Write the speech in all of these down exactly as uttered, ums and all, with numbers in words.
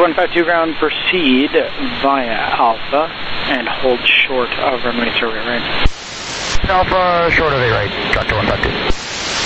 one five two ground, proceed via Alpha and hold short of runway survey right. Alpha, short of eight right, Tractor one five two.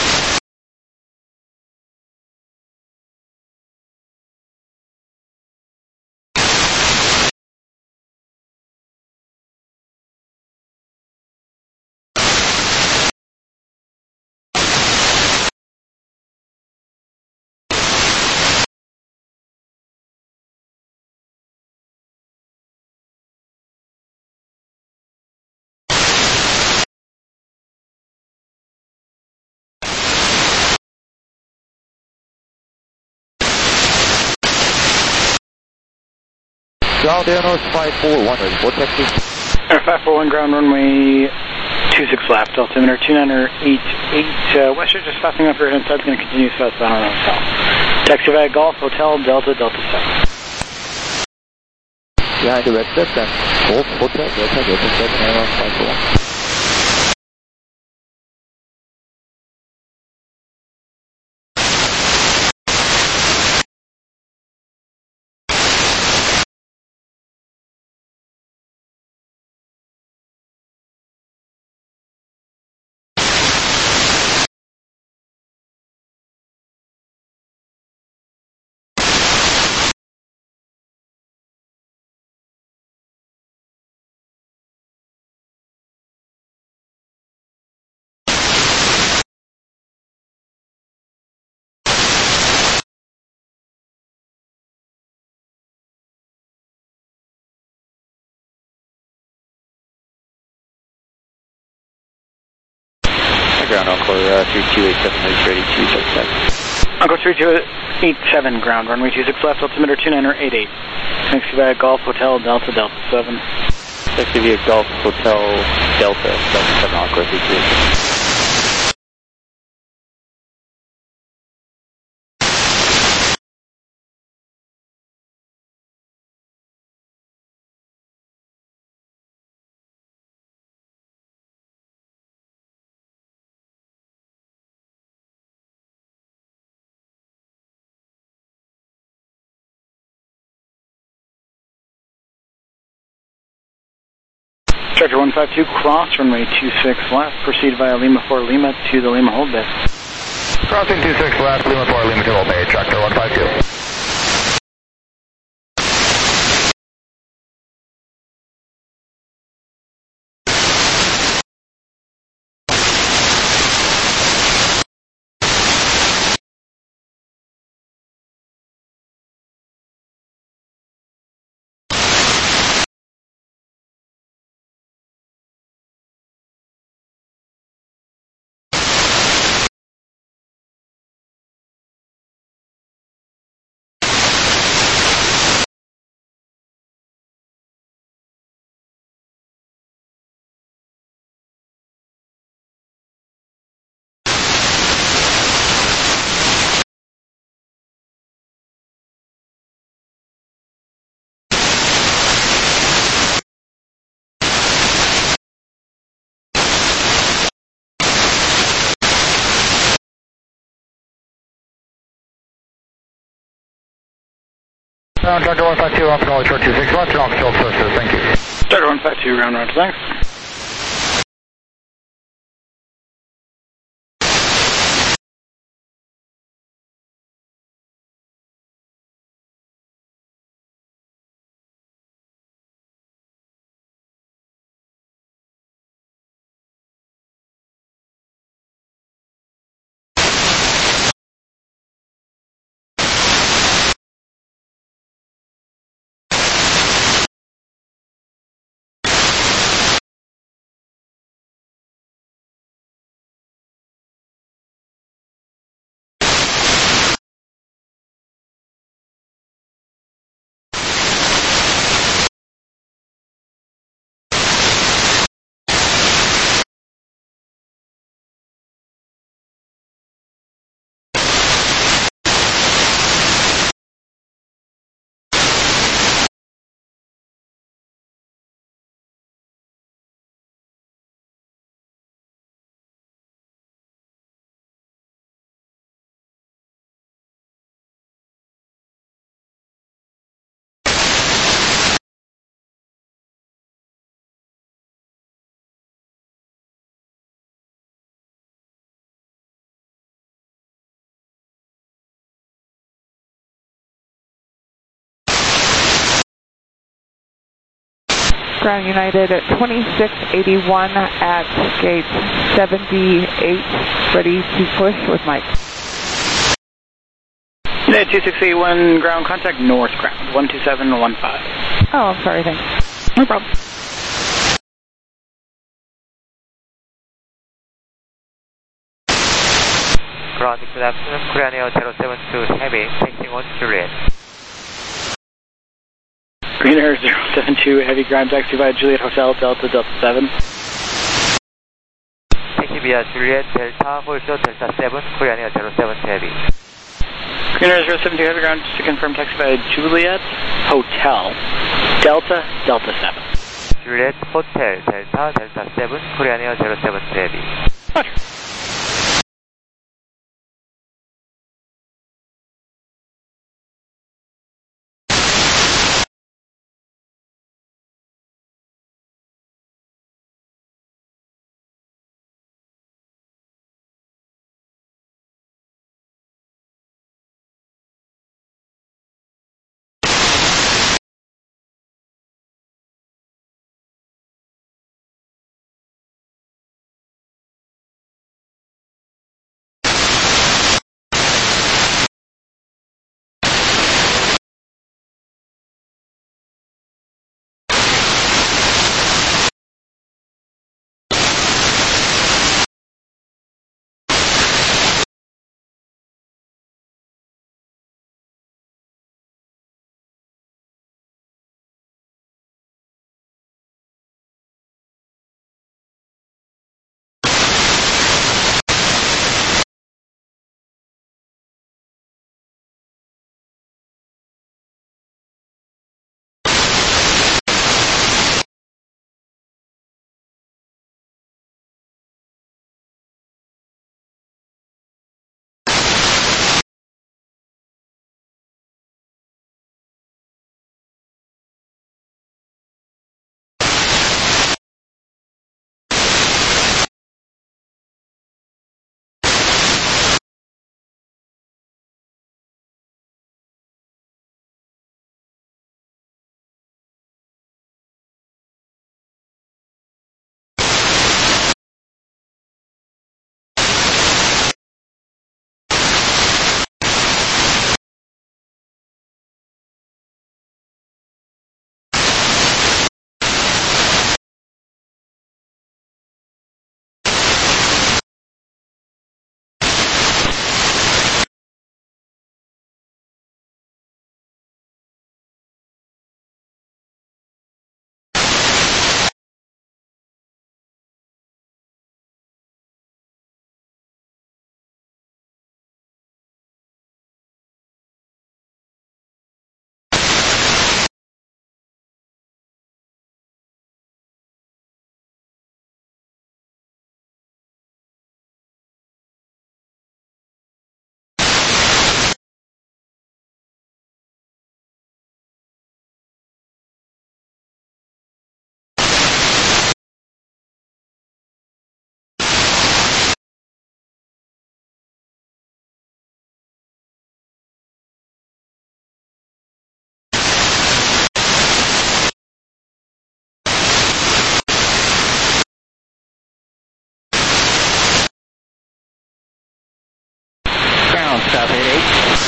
Ground Air North five four one, ready for taxi. Air five four one ground, runway two six left, altimeter two nine eight eight, uh, Western just passing up your inside, going to continue southbound on Hotel. Taxi via Golf, Hotel, Delta, Delta seven. Behind the red set, then Golf, Hotel, Delta, Delta seven, Air North five four one. Ground Encore uh, three two eight seven, ready two six seven. Encore three two eight seven ground, runway two six left, altimeter two nine eight eight. Taxi via Golf, Hotel, Delta, Delta seven. Taxi via Golf, Hotel, Delta, Delta seven, Encore three two eight seven. Tractor one five two, cross runway two six left, proceed via Lima four Lima to the Lima hold bay. Crossing two six left, Lima four Lima to hold bay, Tractor one five two. Ground Tractor one five two, off and all short two six left, and off control twister, thank you. Tractor one five two, ground round, thanks. Ground United at twenty-six eighty-one at gate seventy-eight, ready to push with Mike. United two six eight one, ground contact north ground, one two seven one five. Oh, I'm sorry, thanks. No problem. Ground, good afternoon, Korean Air zero seven two Heavy, taking on Juliet. Green Air zero seven two, heavy ground taxi via Juliet Hotel, Delta, Delta seven. Taxi via Juliet, Delta, also Delta seven, Korean Air zero seven two Heavy. Green Air zero seven two, heavy ground to confirm taxi via Juliet Hotel, Delta, Delta seven. Juliet Hotel, Delta, Delta seven, Korean Air zero seven two Heavy. Roger. Staff eighty-eight.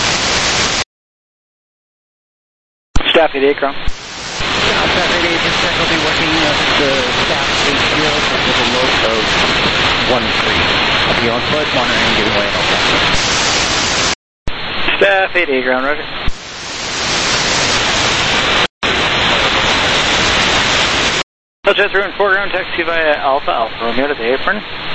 Staff eighty-eight, ground. Staff eighty-eight, this check will be working at the staff eight zero with a load of one three. I'll be on foot, monitoring, giving way, no problem. Staff eighty-eight, ground, roger. Hotel through and foreground taxi via Alpha, Alpha Romeo to the apron.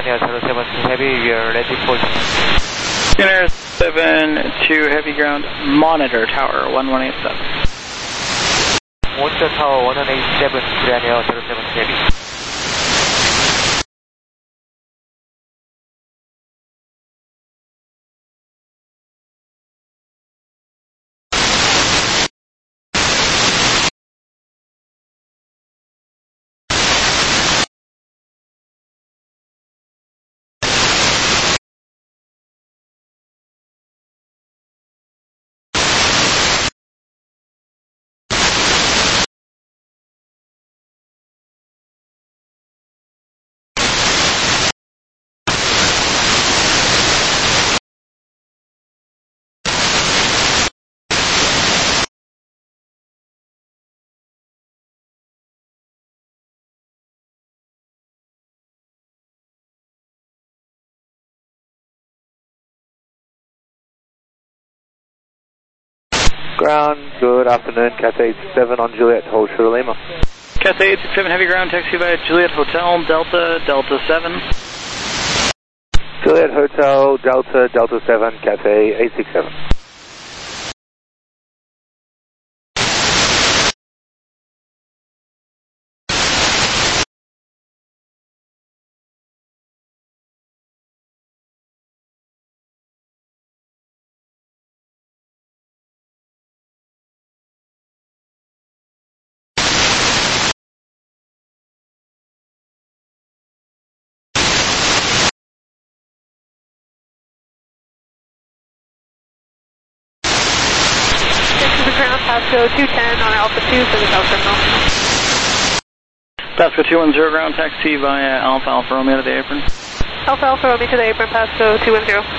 Daniel zero seven two Heavy, we are ready for... Skinner seven two Heavy Ground, Monitor Tower one one eight seven. Monitor Tower one one eight seven, Daniel zero seven two Heavy. Ground, good afternoon, Cathay eight six seven on Juliet, hold Sugar Lima. Cathay eight six seven Heavy Ground, taxi via Juliet Hotel, Delta, Delta seven. Juliet Hotel, Delta, Delta seven, Cathay eight six seven. Pasco two ten on Alpha two for the South Terminal. Pasco two one zero ground, taxi via Alpha Alpha Romeo to the apron. Alpha Alpha Romeo to the apron, Pasco two one zero.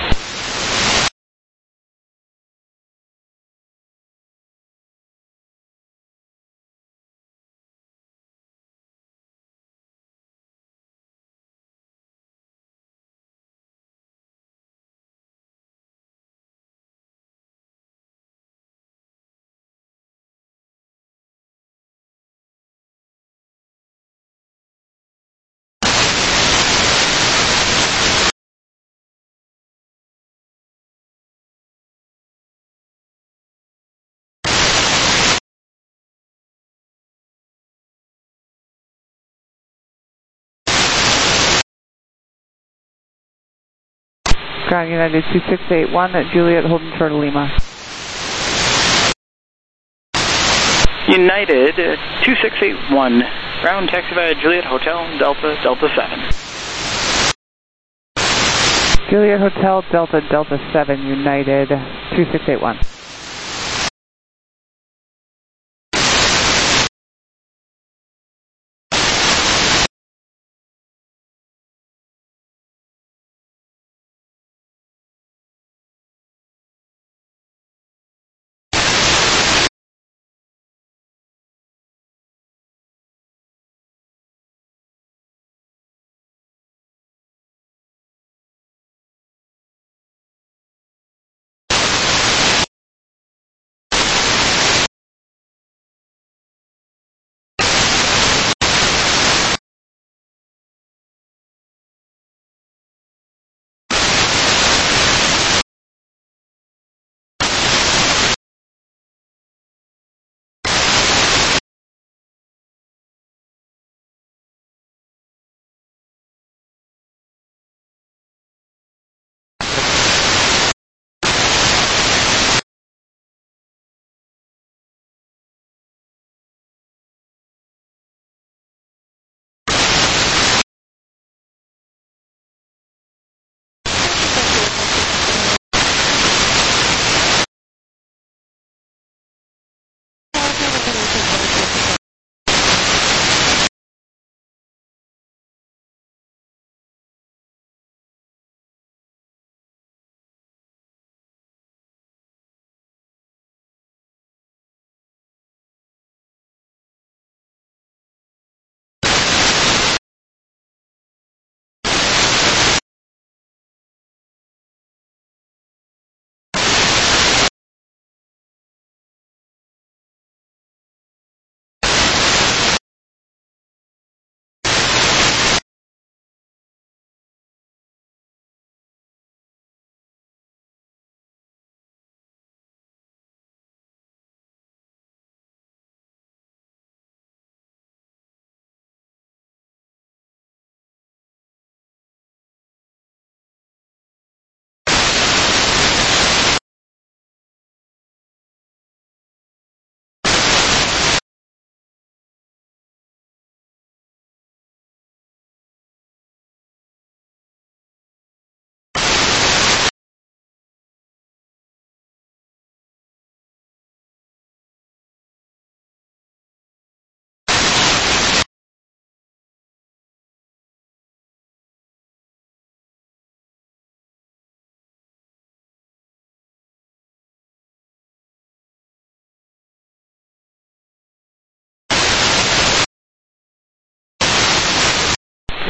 Ground United two six eight one, Juliet holding short of Lima. United two six eight one, ground taxi via Juliet Hotel, Delta, Delta seven. Juliet Hotel, Delta, Delta seven, United two six eight one.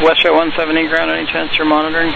Westjet one seventy ground, any chance you're monitoring?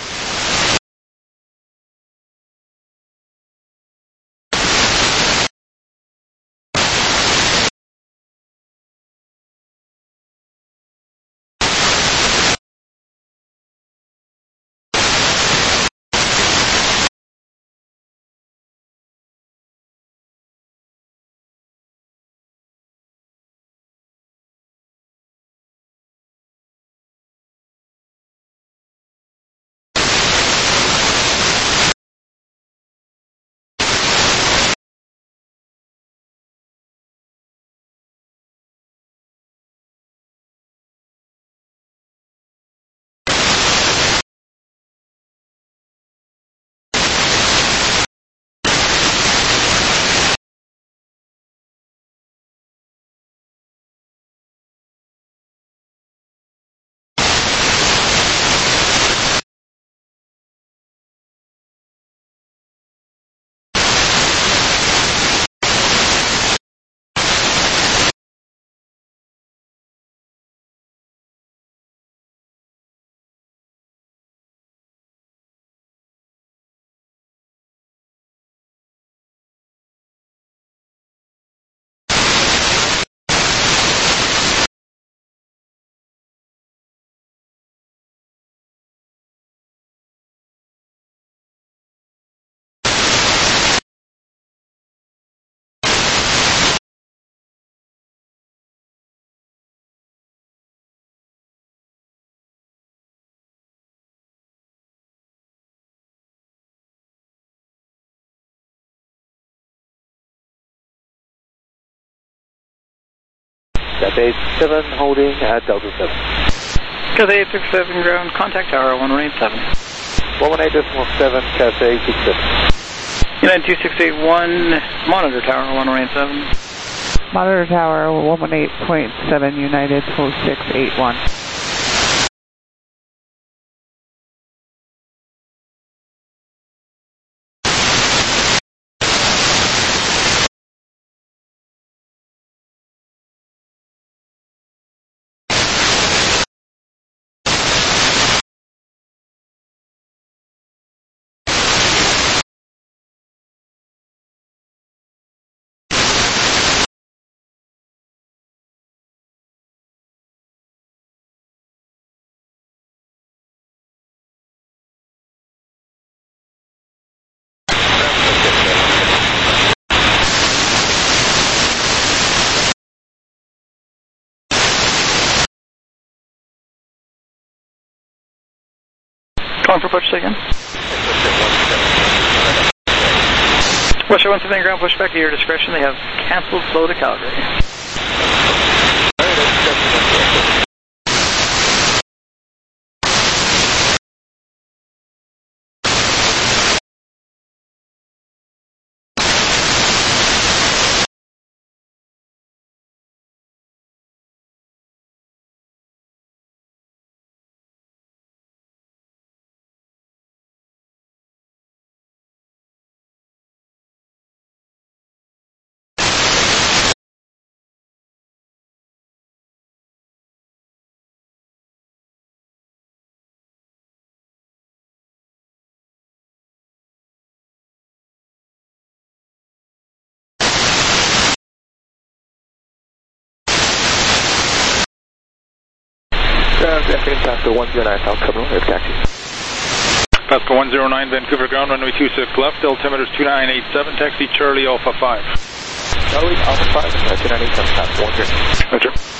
Cathay seven holding at Delta seven. Cathay eight six seven ground, contact tower one one eight seven. one one eight decimal seven, Cathay six seven. United two six eight one, monitor tower one one eight seven. Monitor Tower one one eight point seven, United two six eight one. Calling for push again. Westjet one seventy ground, push back at your discretion. They have canceled flow to Calgary. Pasco one zero nine South Terminal, air taxi. Pasco one zero nine, Vancouver ground, runway two six left, altimeter is two nine eight seven, taxi Charlie Alpha five. Charlie Alpha five, two nine eight seven, Pasco one zero nine. Roger.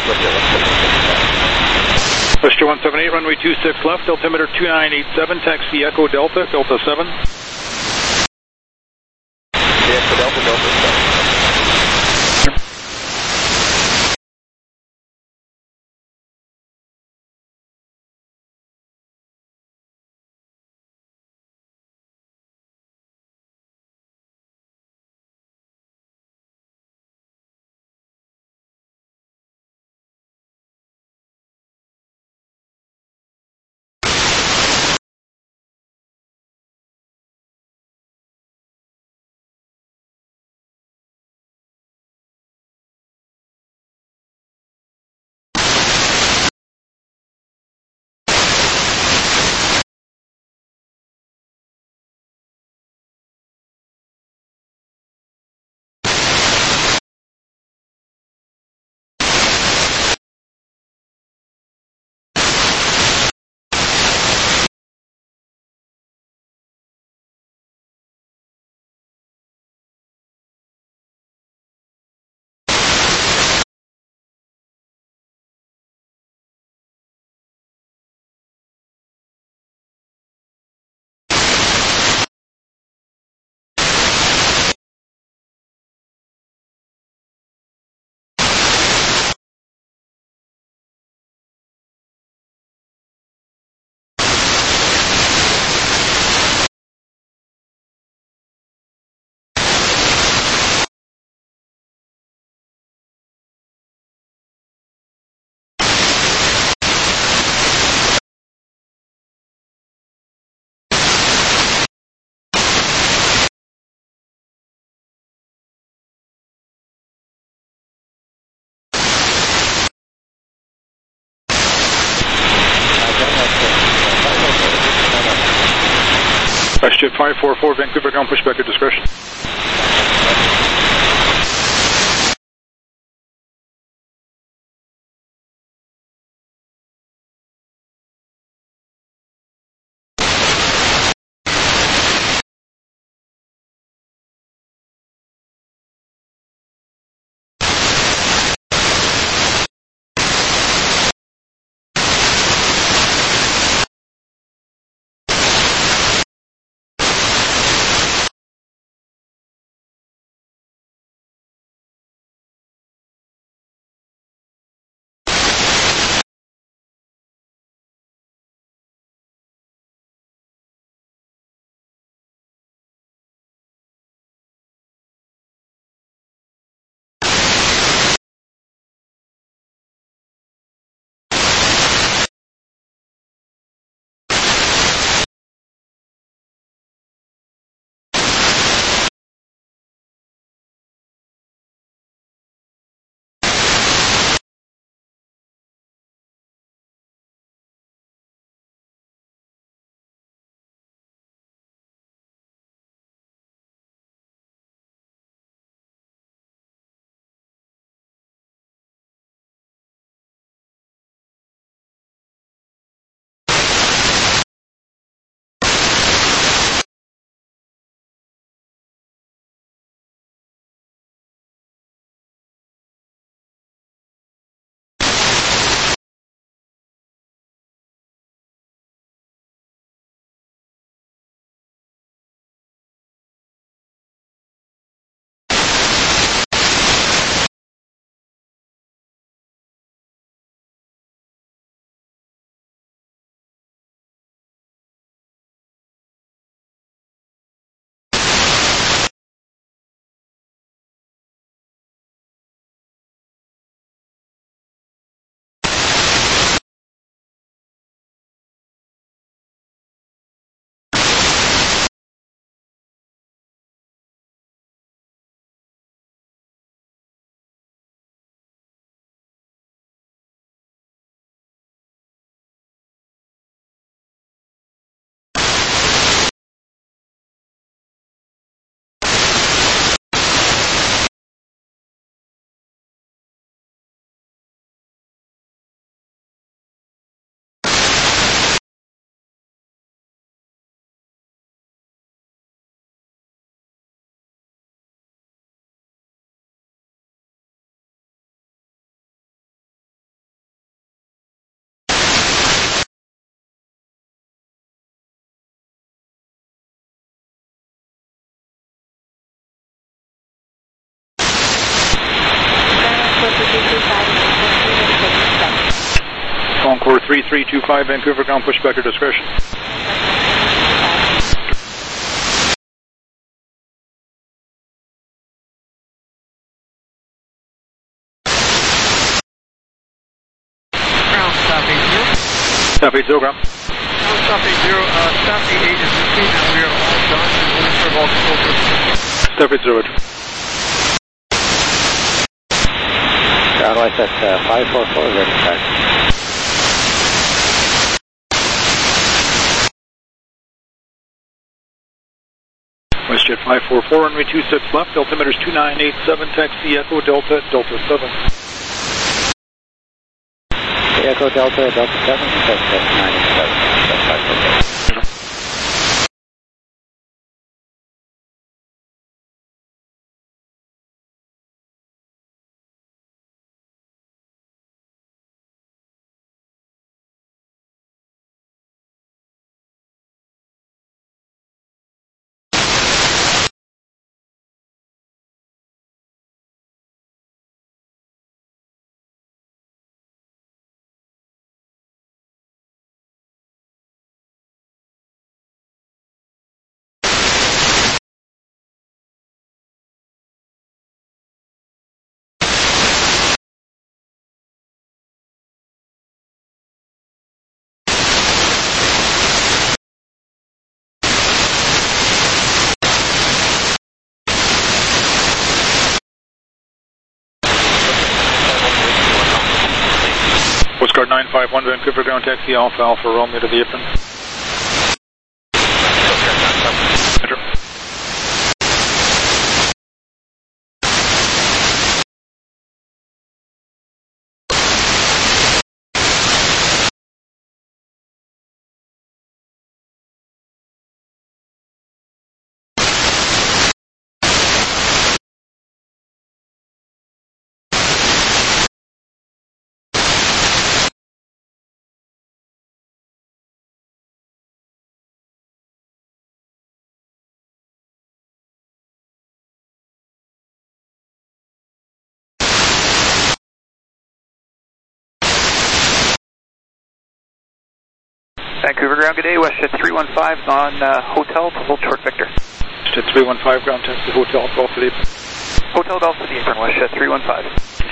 Western one seven eight, runway two six left, altimeter two nine eight seven, taxi Echo Delta, Delta seven. Echo Delta, Delta seven. WestJet five four four, Vancouver ground, pushback at discretion. three three two five, Vancouver ground, push back your discretion. Ground, stop eight zero. Stop eight zero, ground. Ground, stop eight zero. Uh, stop eight eight is fifteen, and we are all done. We'll serve all control purposes. Stop eight zero, Roger. Ground lights at uh, five four four, ready to track. WestJet five four four, runway two six left, altimeter's two nine eight seven, taxi Echo Delta, Delta seven. Echo Delta, Delta seven, taxi nine eight seven, that's five four four. Coast Guard nine five one, Vancouver ground, taxi Alpha Alpha Romeo to the apron. Roger. Vancouver ground, good day. WestJet three one five on uh, Hotel to hold short Victor. WestJet three one five, ground taxi Hotel Golf to the apron. Hotel Golf to the apron, WestJet three one five.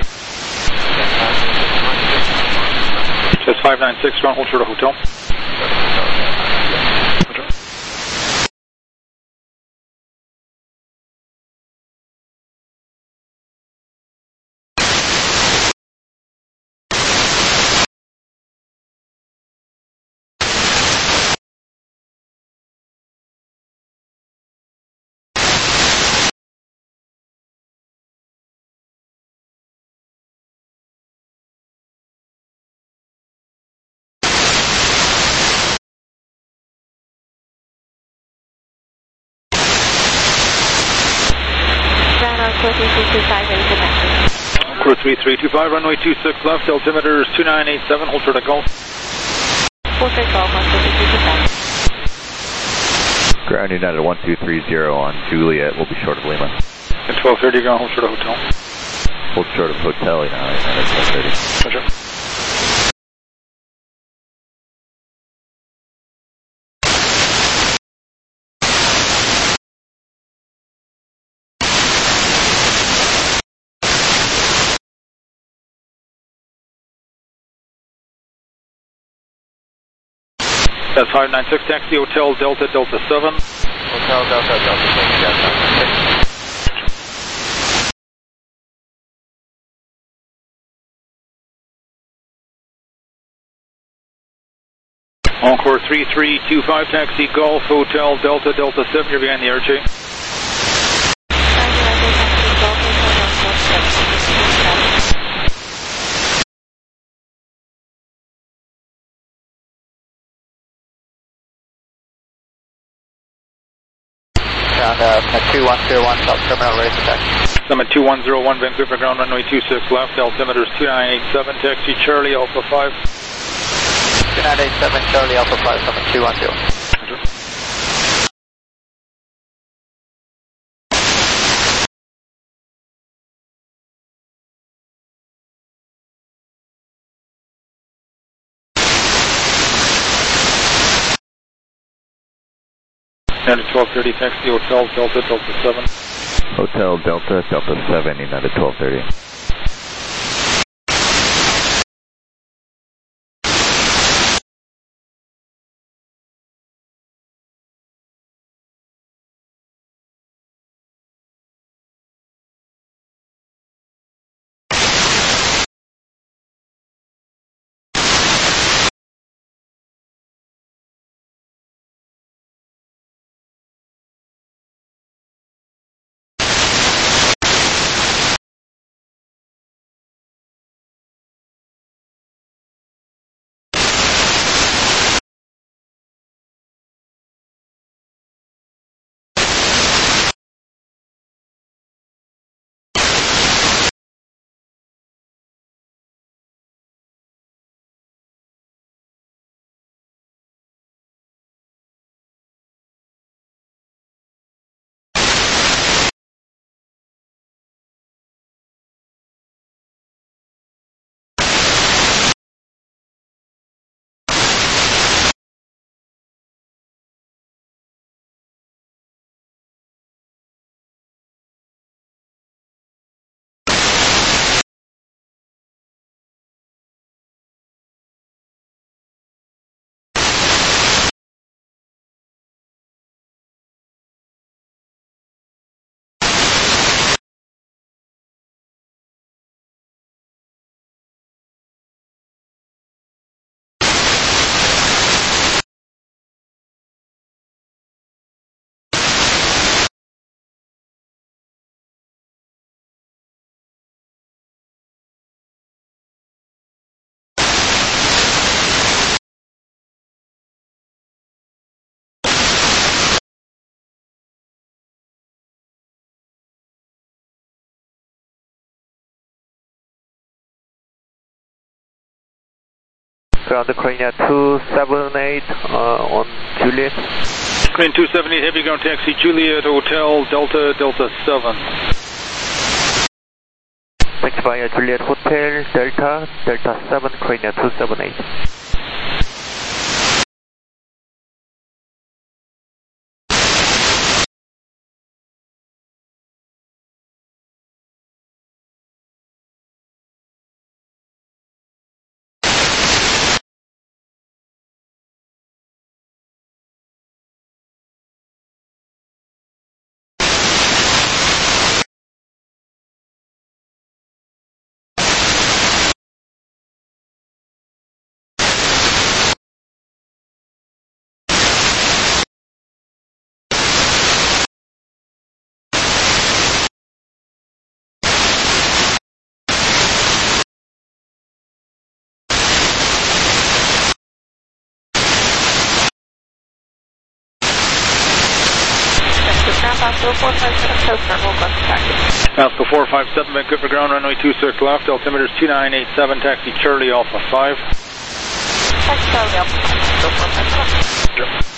Just five nine six, ground hold short of Hotel. Roger. Crew three three two five, runway two six left, altimeter is two nine eight seven, hold short of Golf. Ground United one two three zero on Juliet, we'll be short of Lima. At twelve thirty, ground hold short of Hotel. Hold short of Hotel, United at twelve thirty. Roger. That's five nine six, taxi Hotel Delta Delta seven. Hotel Delta Delta seven, Delta. Encore three three two five, taxi Golf Hotel Delta Delta seven, you're behind the R J. Ground uh, two one zero one, South Terminal, ready for taxi. Summit two one zero one, Vancouver ground, runway two six left, altimeter is two nine eight seven, taxi Charlie Alpha five. two nine eight seven, Charlie Alpha five, Summit two one zero. United twelve thirty, taxi Hotel Delta Delta seven. Hotel Delta Delta seven, United twelve thirty. Ground Korea two seven eight uh, on Juliet. Crane two seven eight, heavy ground taxi Juliet Hotel Delta Delta seven. Taxi via Juliet Hotel Delta Delta seven, Korea two seven eight. Oscar four five seven, Coast Terminal, Gulf taxi. Oscar four five seven, Vancouver ground, runway two six left, altimeter is two nine eight seven, taxi Charlie Alpha five. Taxi Charlie Alpha five, four five seven. Sure.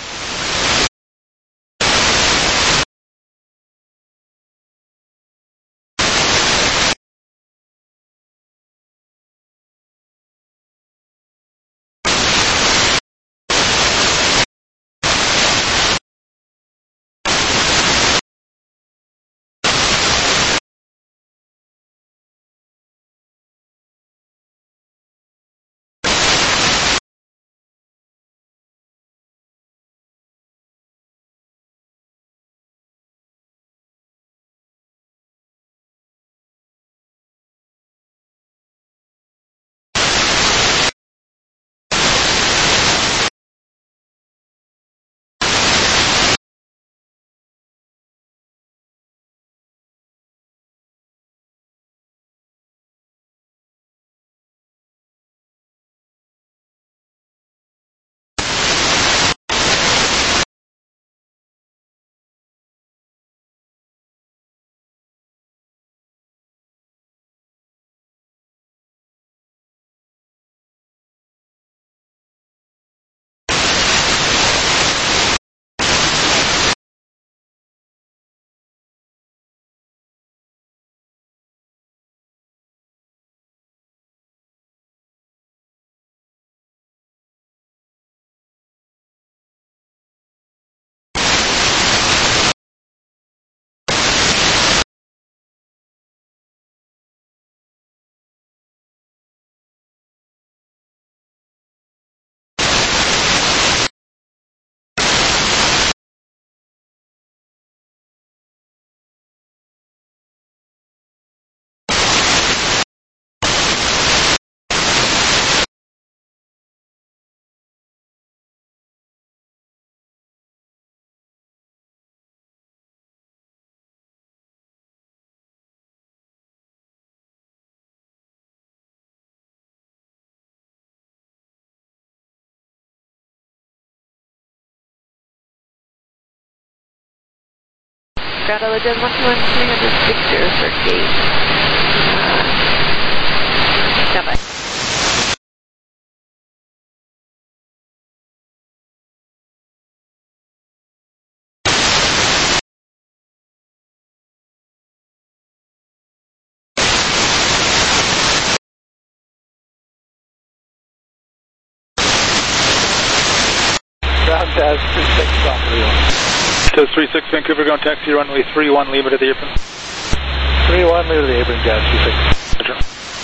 Ground L J one two one three hundred Victor for gate. Uh, stand by. Ground Taz three six, three one. Taz three six, Vancouver, ground taxi runway three one, leave it at the apron. three one, leave it at the apron, Jazz three six. Roger.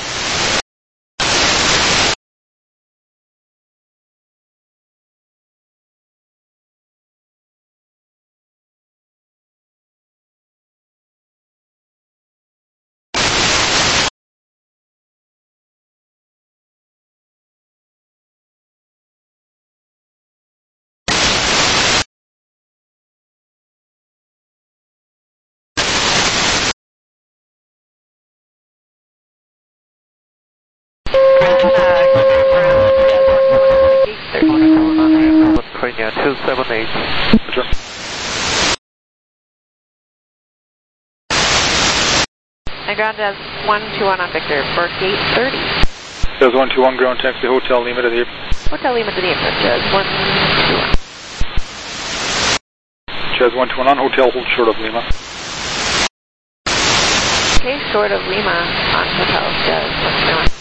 Korea two seven eight. Roger. And ground Jazz one two one on Victor for gate thirty. Jazz one two one, ground taxi, Hotel Lima to the apron. Hotel Lima to the apron, Jazz one two one. Jazz one two one on Hotel, hold short of Lima. Okay, short of Lima on Hotel, Jazz one two one.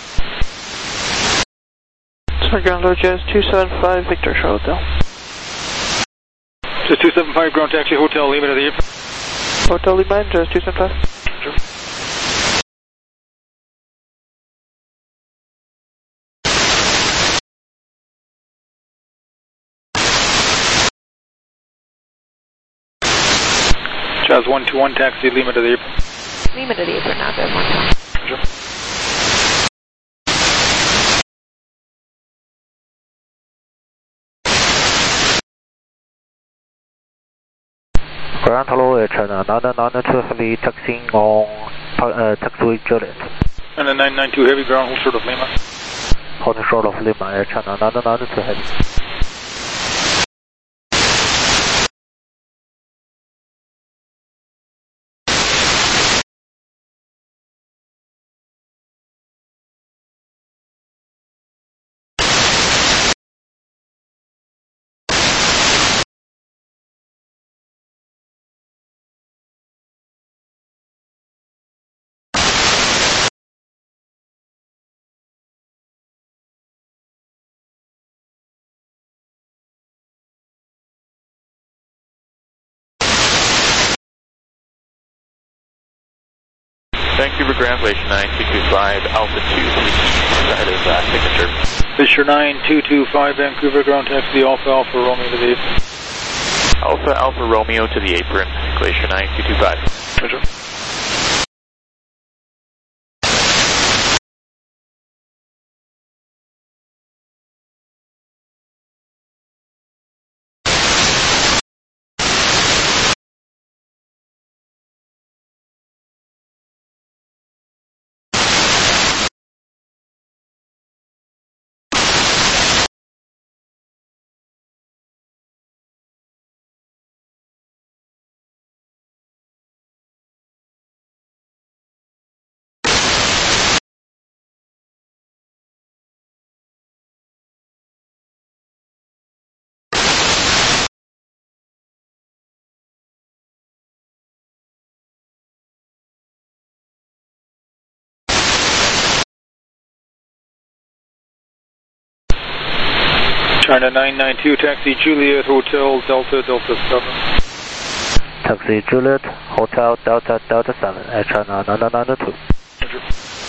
Sorry, ground low Jazz two seven five, Victor, short Hotel. Jazz two seven five, ground taxi, Hotel Lima to the apron. Hotel Lima, Jazz two seven five. Sure. Jazz one two one, taxi Lima to the apron. Lima to the apron now, Jazz one two one. Sure. Ground hello, uh, China nine nine two heavy taxiing on uh, taxiway Juliet. And then nine nine two heavy, ground hold short of Lima. Hold short of Lima, uh, China nine nine two heavy. Vancouver ground, Glacier nine two two five, Alpha two three, side of uh, signature. Glacier nine two two five, Vancouver ground taxi, Alpha Alpha Romeo to the apron. Alpha Alpha Romeo to the apron, Glacier nine two two five. Roger. China nine nine two, taxi Juliet, Hotel Delta Delta seven. Taxi Juliet, Hotel Delta Delta seven, uh, China nine nine two. Roger.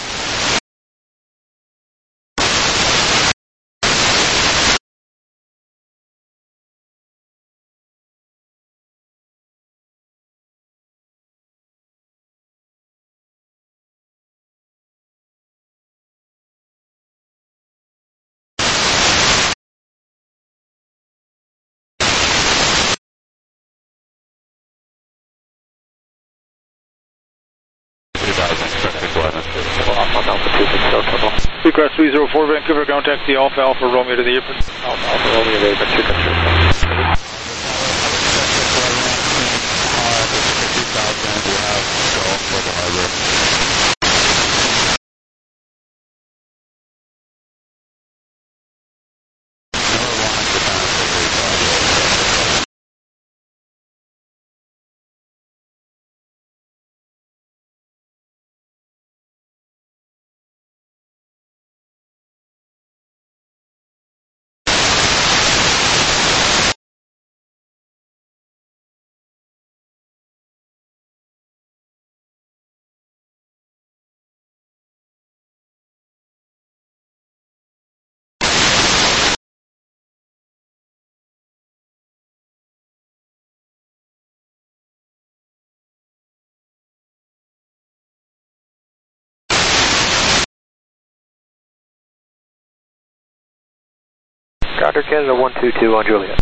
Request three zero four, Vancouver ground taxi, Alpha Alpha Romeo to the apron. Alpha Alpha Romeo to the apron, two control. Roger, Canada one two two on Juliet.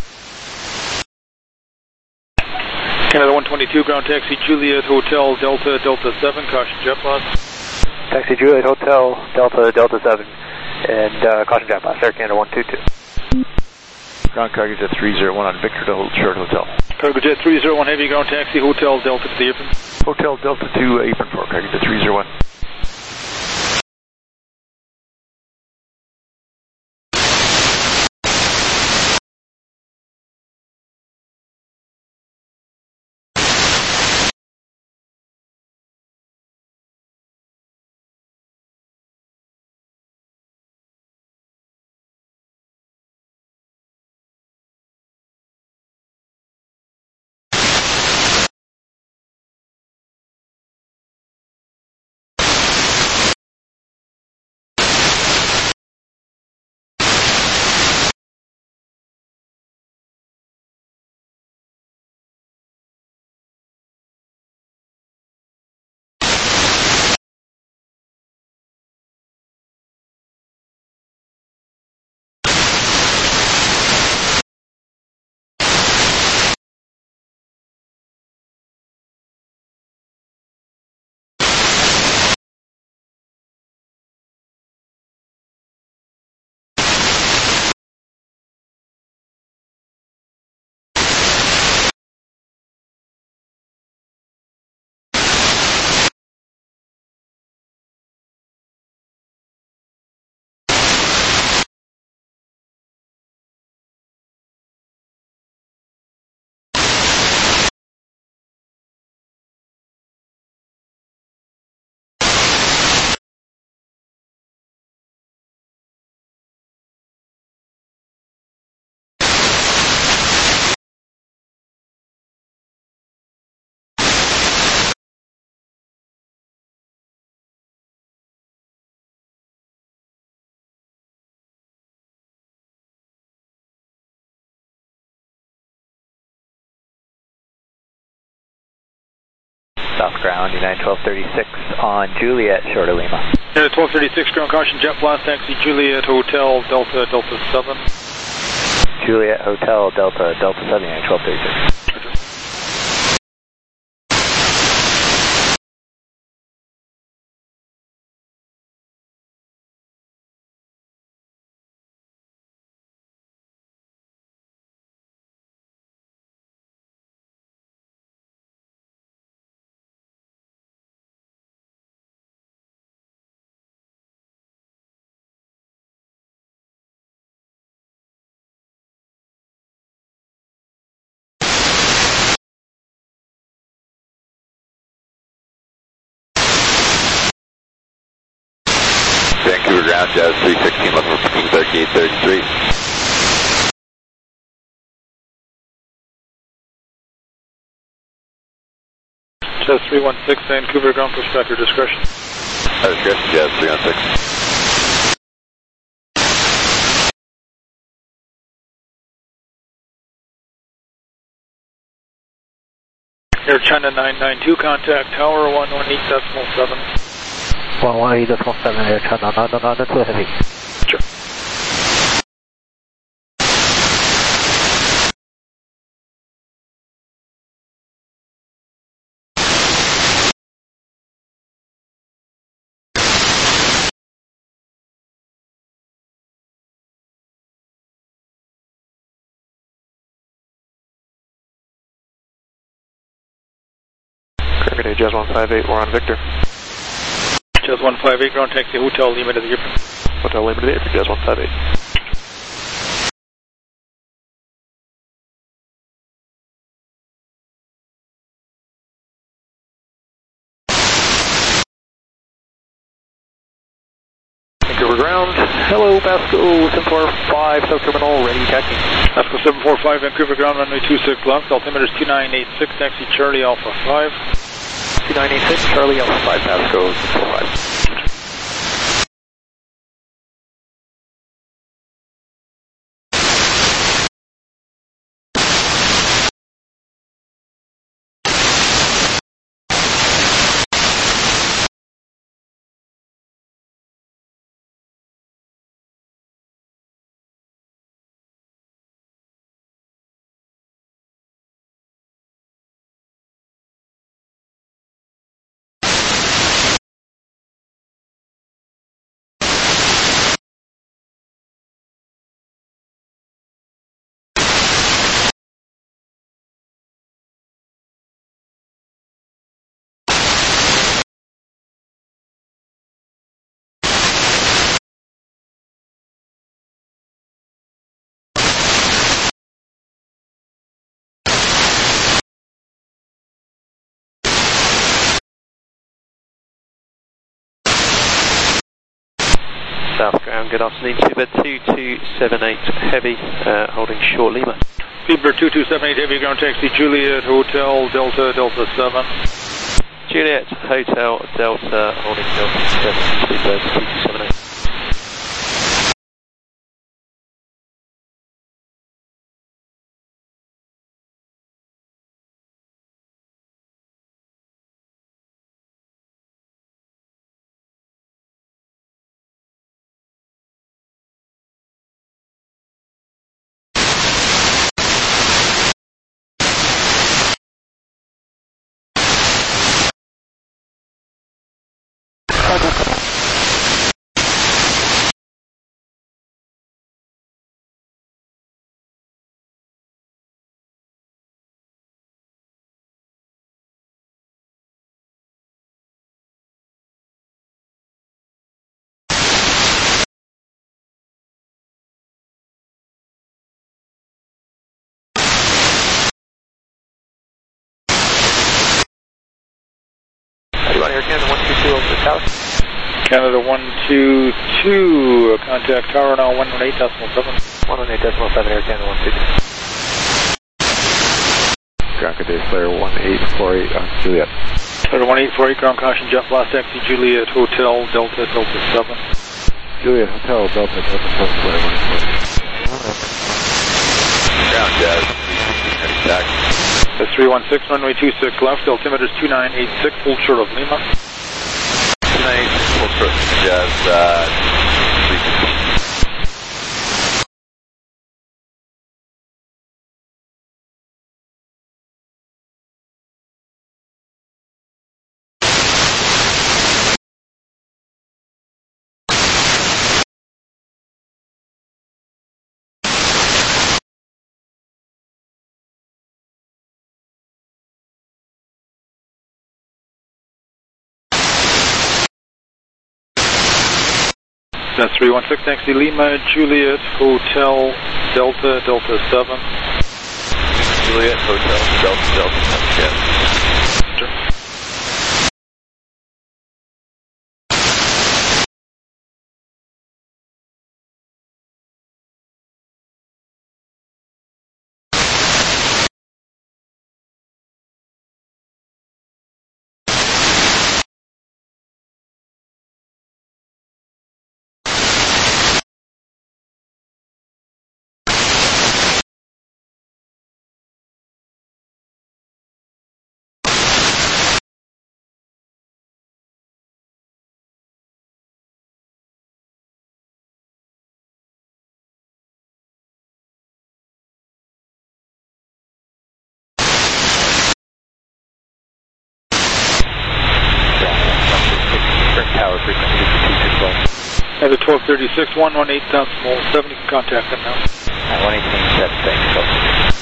Canada one twenty-two, ground taxi Juliet Hotel Delta Delta seven, caution jet loss. Taxi Juliet Hotel Delta Delta seven, and uh, caution jet loss, Air Canada one two two. Ground Cargo Jet three zero one on Victor to hold short hotel. Cargo Jet three zero one, heavy ground taxi Hotel Delta to the apron. Hotel Delta two, apron for Cargo Jet three zero one. South ground, United twelve thirty-six on Juliet, short of Lima. United twelve thirty-six, ground caution, jet blast, taxi Juliet Hotel Delta Delta seven. Juliet Hotel Delta Delta seven, United twelve thirty-six. Roger. Vancouver ground, Jazz three sixteen, looking for Ping thirty-eight thirty-three. Jazz three one six, Vancouver ground, push back your discretion. Our discretion, Jazz three one six. Air China nine nine two, contact tower one one eight decimal seven. one one eight decimal seven, Air China nine nine two heavy. Sure. Cargo Jazz one five eight, we're on Victor. Jazz one five eight, ground taxi Hotel Lima to the apron. Hotel Lima to the apron, Jazz one five eight. Vancouver ground. Hello, Pasco seven four five, South Terminal, ready taxi. Pasco seven four five, Vancouver ground, runway two six left, altimeter is two nine eight six, taxi Charlie Alpha five. two nine eight six, Charlie Alpha five, Pasco seven four five. South ground, good afternoon. Seabird two two seven eight Heavy, uh, holding short Lima. Seabird two two seven eight Heavy, ground taxi Juliet Hotel Delta Delta seven. Juliet Hotel Delta, holding Delta seven, Seabird two two seven eight. Air Canada one two two over the tower. Canada one two two, contact tower now one one eight decimal seven. one one eight decimal seven, Air Canada one two two. Ground Good Day, Slayer one eight four eight on Juliet. Slayer one eight four eight, ground caution, jet blast taxi Juliet Hotel Delta Delta seven. Juliet Hotel Delta Delta seven, Slayer one eight four eight. Ground Jazz three sixteen, taxi. That's three one six, runway two six left, altimeter's two nine eight six, hold short of Lima. two nine eight six, hold short, Jazz uh, three sixteen. That's three one six, taxi Lima, Juliet, Hotel, Delta, Delta seven. Juliet, Hotel, Delta, Delta seven, yes. Sure. Tower frequency two six one. Have a twelve thirty-six, one one eight decimal seven, you can contact them now. At one eighteen seven, thanks.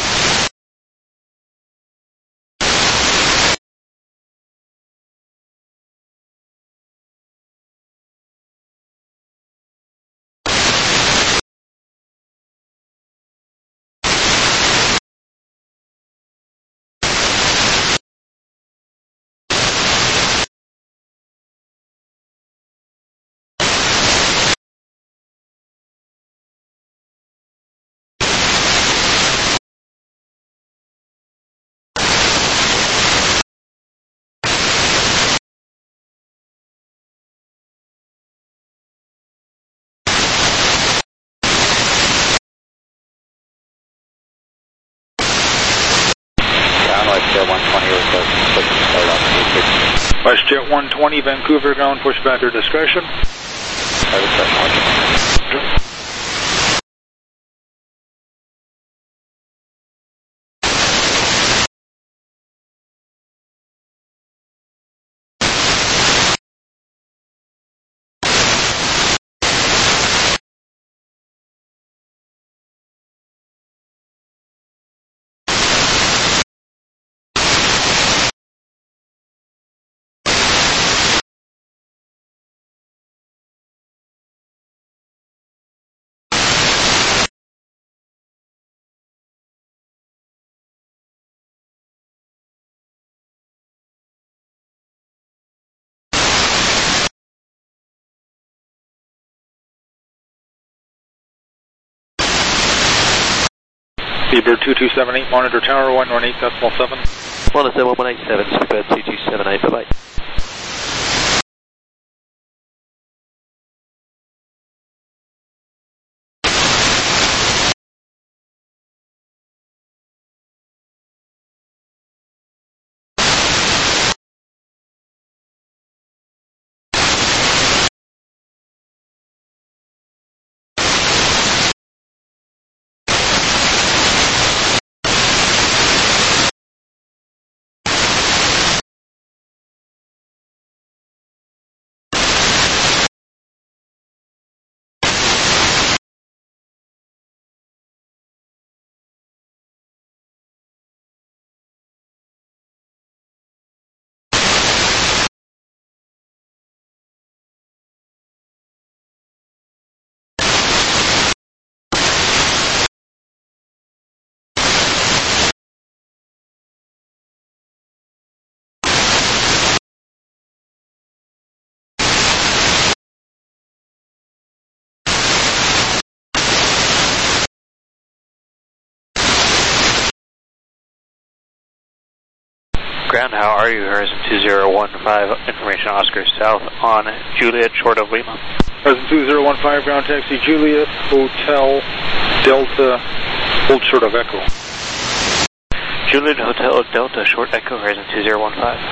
WestJet one twenty, Vancouver ground, pushback or discretion. Speedbird two two seven eight, monitor tower one one eight decimal seven. Monitor one one eight seven, Speedbird two two seven eight, bye-bye. Ground, how are you? Horizon two zero one five, information Oscar South on Juliet, short of Lima. Horizon two zero one five, ground taxi Juliet, Hotel, Delta, hold short of Echo. Juliet, Hotel, Delta, short Echo, Horizon two zero one five.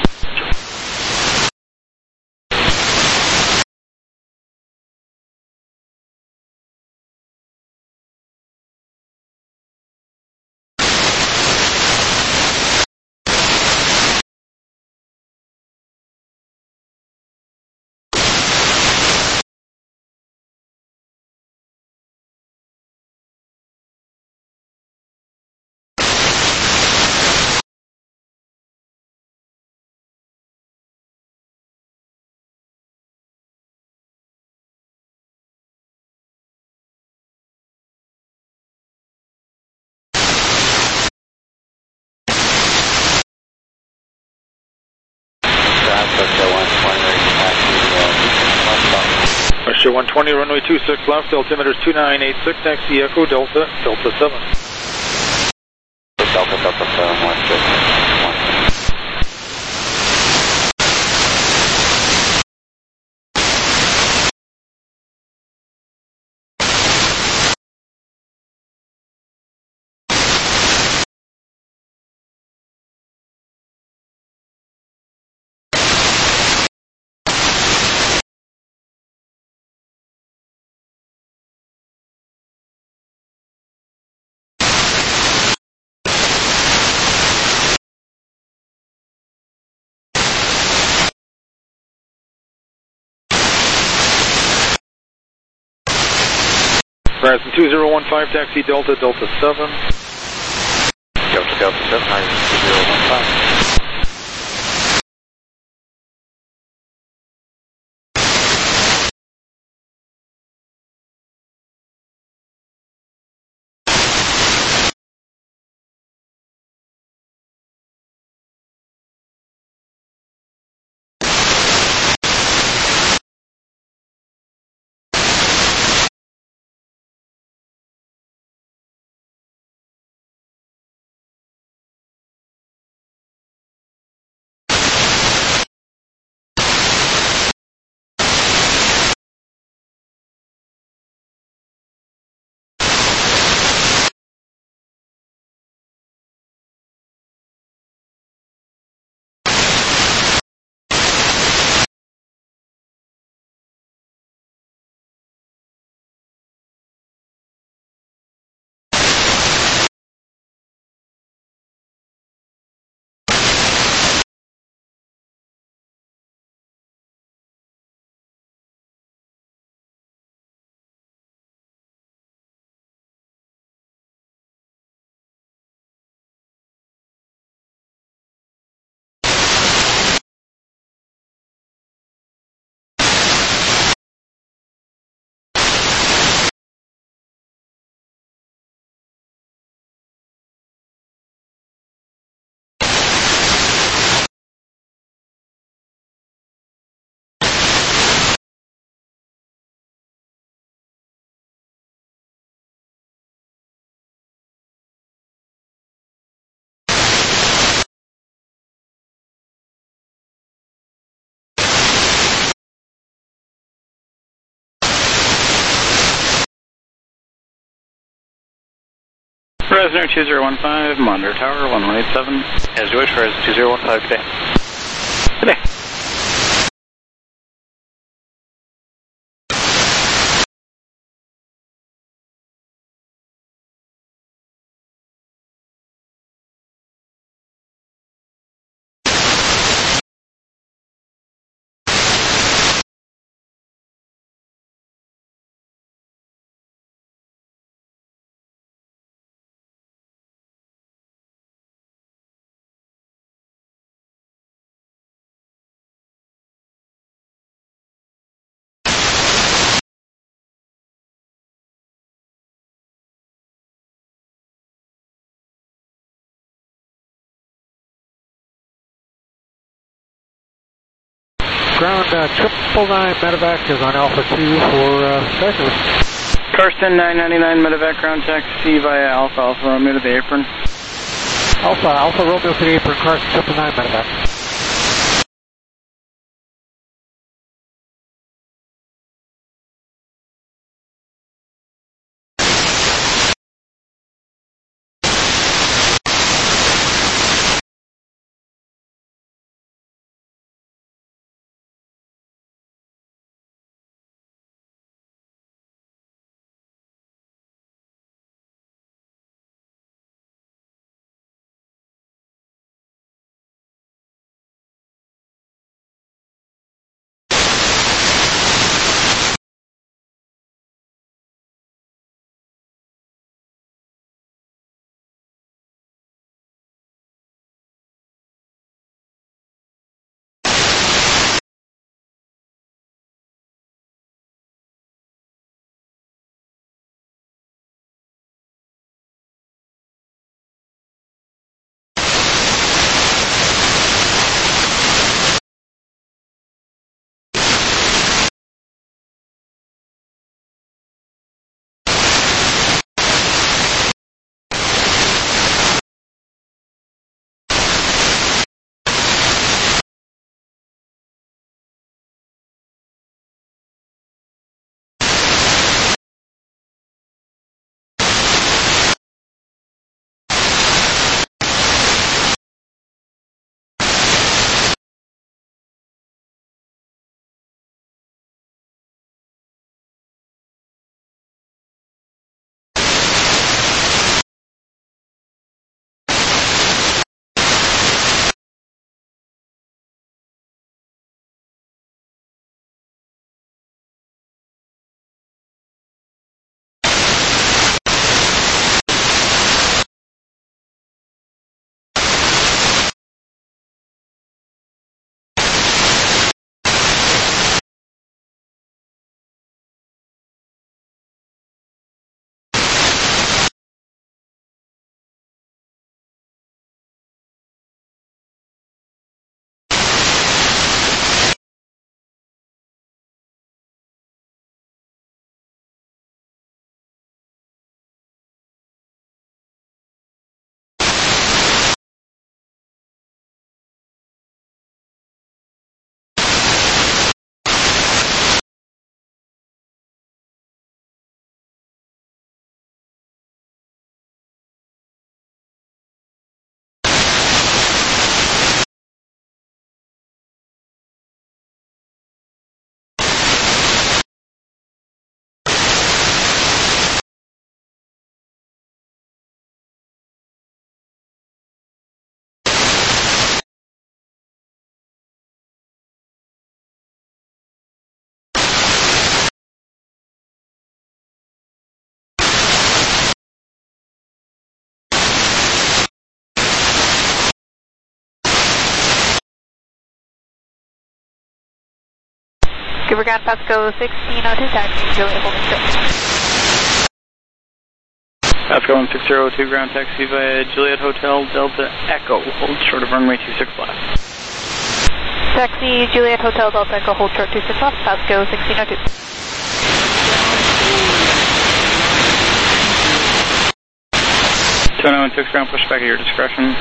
Russia one twenty, runway two six left, altimeter two nine eight six, taxi Echo, Delta, Delta seven. Delta, Delta seven, one six. Horizon two zero one five, taxi Delta, Delta seven. Delta, Delta seven, Horizon two zero one five. Fresno two zero one five, Monitor Tower one one eight seven. As you wish, Fresno two zero one five, good day. Good day. Ground uh, triple nine medevac is on Alpha two for uh, Skyservice. Karsten nine ninety-nine medevac ground taxi via Alpha Alpha Romeo to the apron. Alpha Alpha Romeo to the apron, Karsten triple nine medevac. Skipper Ground Pasco sixteen oh two, taxi, Juliet holding short. Pasco one six zero two, ground taxi via Juliet Hotel Delta Echo, hold short of runway two six left. Taxi, Juliet Hotel Delta Echo, hold short two six left, Pasco sixteen oh two. two nine one six, ground pushback at your discretion.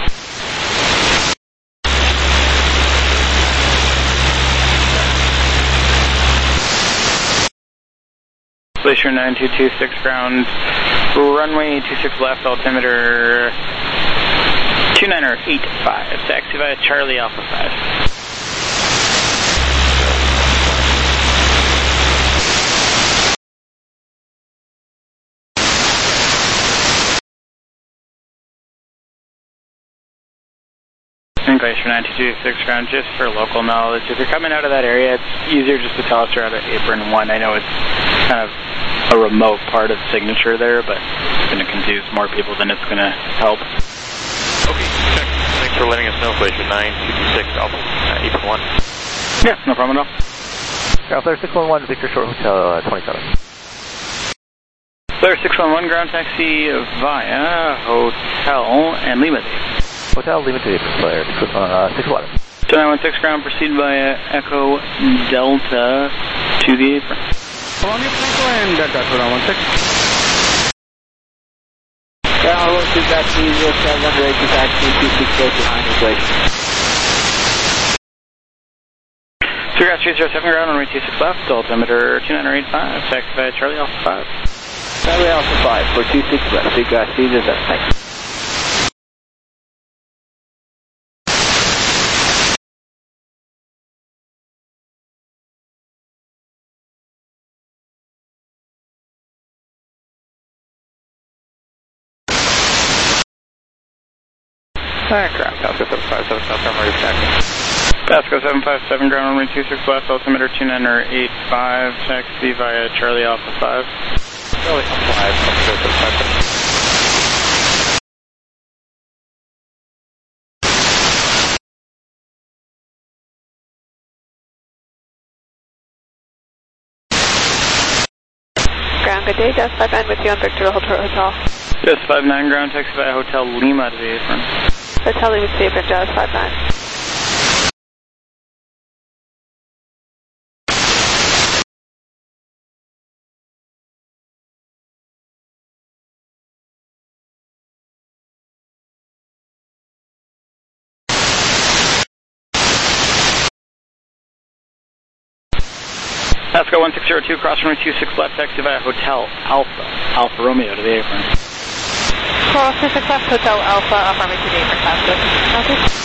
Glacier nine two two six, ground Runway two six left, altimeter two niner eight five. Taxi via Charlie Alpha five. Glacier nine two two six ground, just for local knowledge. If you're coming out of that area, it's easier just to tell us you're out of apron one. I know it's kind of a remote part of signature there, but it's going to confuse more people than it's going to help. Okay, check. Thanks for letting us know, Glacier nine two two six Alpha, uh, apron one. Yeah, no problem at all. Ground Flare six one one, Victor Short Hotel uh, twenty-seven. Flare six one one, ground taxi via Hotel and Lima. Hotel Lima to apron, Flare uh, six one. two nine one six ground, proceed via Echo Delta to the apron. On your Echo and Delta two nine one six. Ground one two taxi zero seven, ready to taxi two six four behind the glacier. three ground three zero seven ground, runway two six left, altimeter two niner eight five, taxi via Charlie Alpha five. Charlie Alpha five for two six left, three ground three zero seven, thanks. Alright, ground, Pasco seven five seven, South Tower, ready for taxi. Pasco seven five seven, ground runway two six left, altimeter two niner eight five, taxi via Charlie Alpha five. Charlie Alpha five, Pasco seven five seven. Ground, good day, Just five nine with you on Victor Hotel. Just five nine ground, taxi via Hotel Lima to the apron. Hotel Lima to the apron, Just five nine. Pasco one six zero two, cross runway two six left, taxi via Hotel Alpha, Alpha Romeo to the apron. Cross two six left, Hotel Alpha, up runway to the apron, Pasco.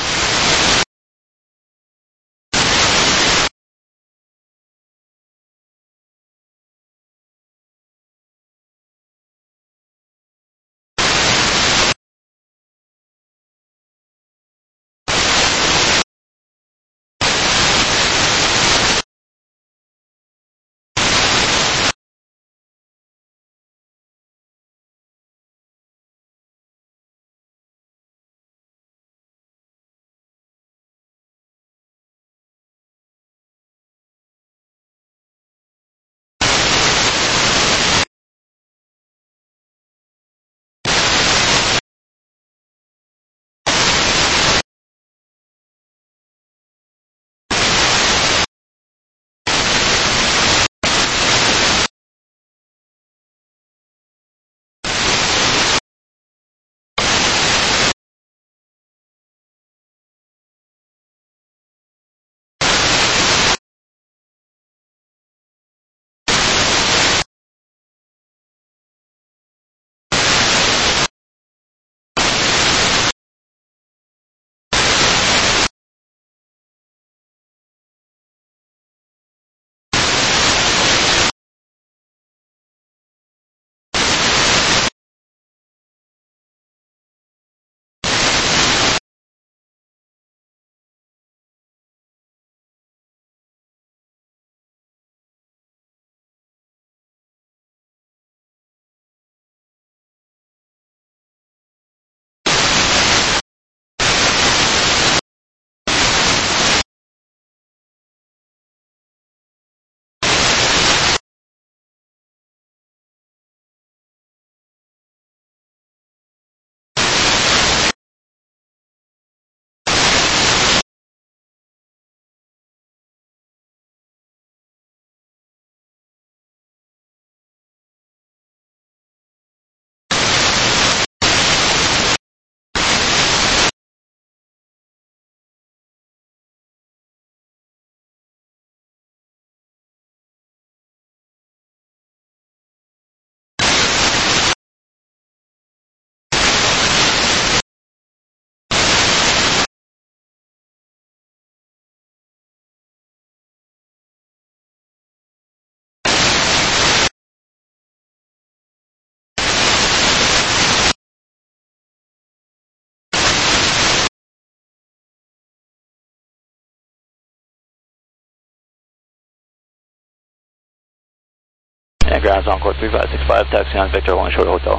grounds, Encore three five six five, taxi on Victor one Short Hotel.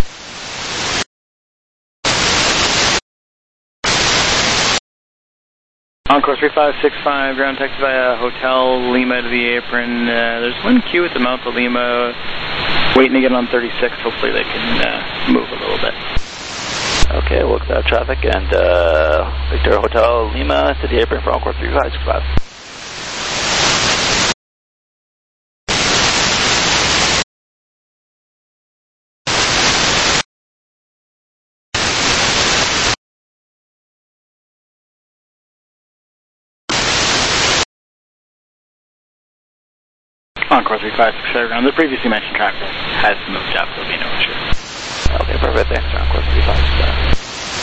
Encore three five six five, ground taxi via Hotel Lima to the apron. Uh, there's one queue at the Mount of Lima waiting to get on thirty-six. Hopefully they can uh, move a little bit. Okay, we'll look at traffic and uh, Victor Hotel Lima to the apron for Encore three five six five. Encore three five six five, ground. The previously mentioned traffic has moved up, there'll be no issue. Okay, perfect. Thanks, Encore three five six five.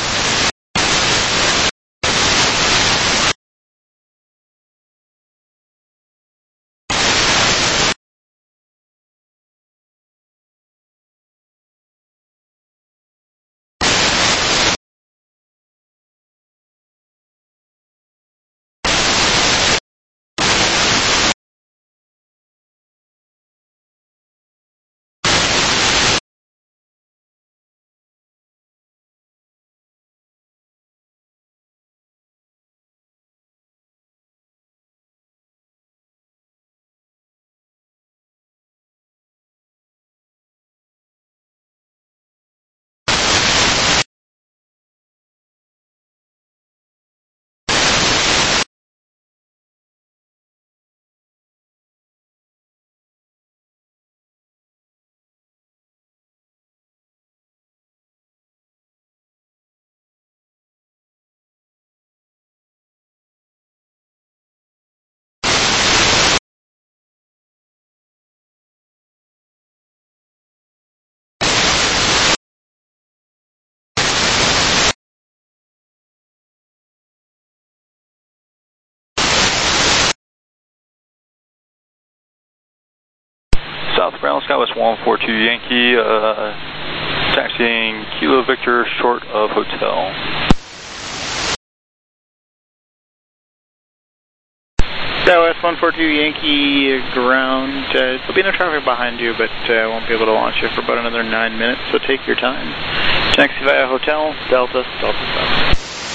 South Ground Skywest one four two Yankee, uh, taxiing Kilo Victor short of hotel. Skywest one four two Yankee, ground. Uh, there'll be no traffic behind you, but I uh, won't be able to launch you for about another nine minutes, so take your time. Taxi via Hotel, Delta, Delta seven.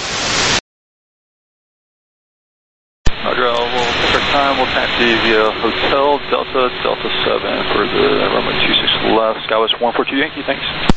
Roger, we'll take our time, we'll taxi via Hotel, Delta, Delta seven for the runway two six left, Skywest one four two Yankee, thanks.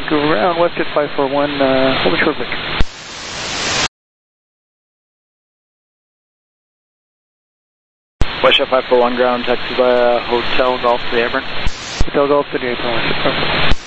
ground, Westjet five four one, uh, hold short Victor. Westjet five four one ground, taxi via Hotel Golf to the apron. Hotel Golf to the apron, Westjet five four one.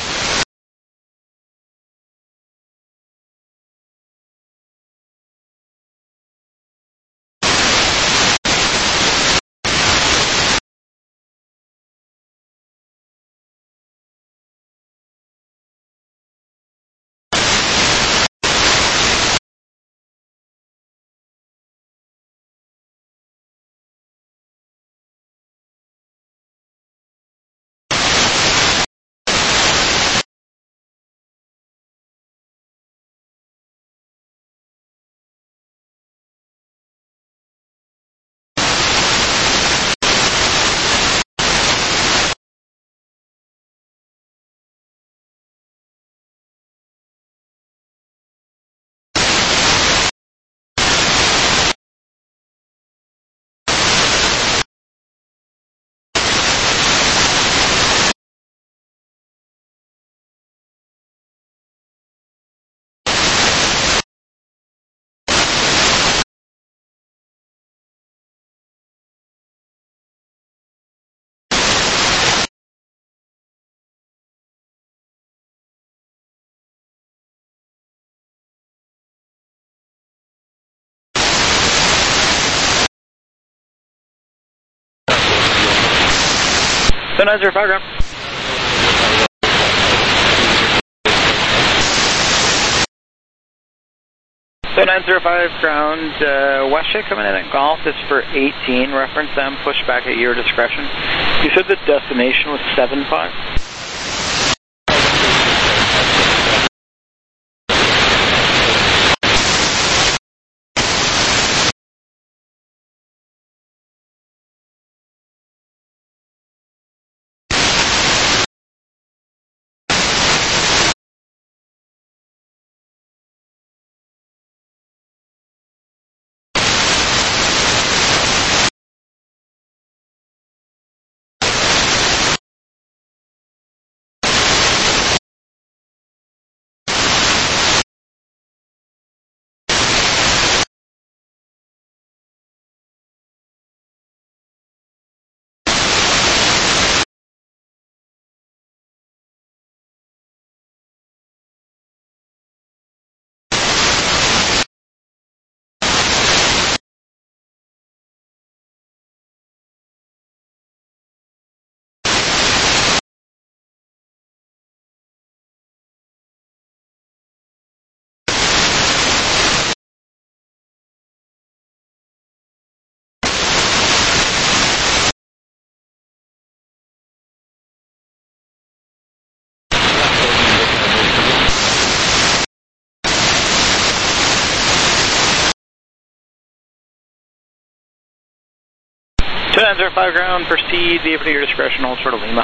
So nine zero five ground. So nine zero five ground, uh, Westjet coming in at Golf is for eighteen, reference them, push back at your discretion. You said the destination was seven five? two nine zero five ground, proceed, vehicle to your discretion, hold short of Lima.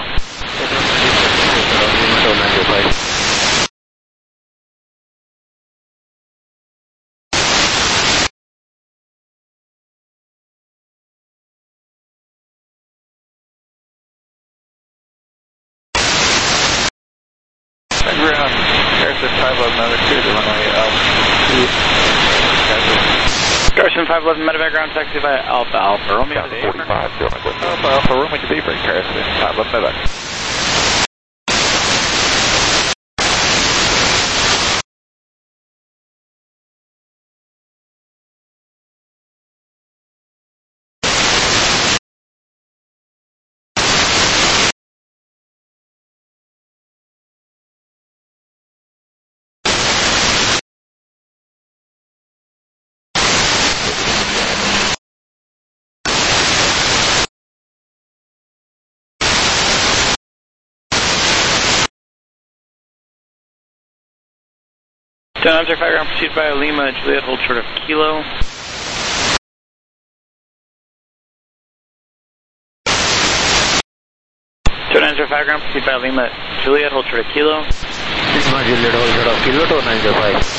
Ground, Garrison five eleven, another two to runway Alpha. Garrison five eleven, medevac ground, taxi via Alpha Alpha, Romeo to the apron. Alpha Alpha, Romeo to the apron, Garrison five eleven, medevac. two nine zero five ground, proceed via Lima, Juliet, hold short of Kilo. two nine zero five ground, proceed via Lima, Juliet, hold short of Kilo. Sigma Juliet, hold short of Kilo, two nine zero five.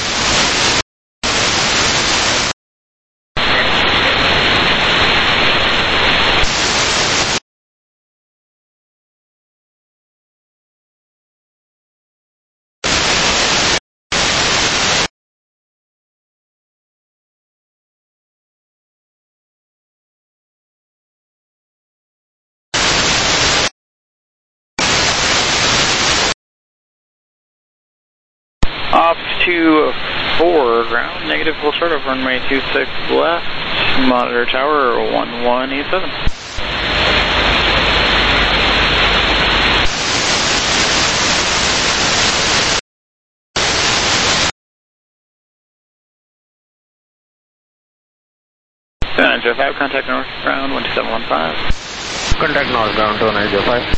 Off to four, ground, negative, full short of runway two six left, monitor tower one one eight seven. nine zero five, contact north ground one two seven one five. Contact north ground two nine zero five.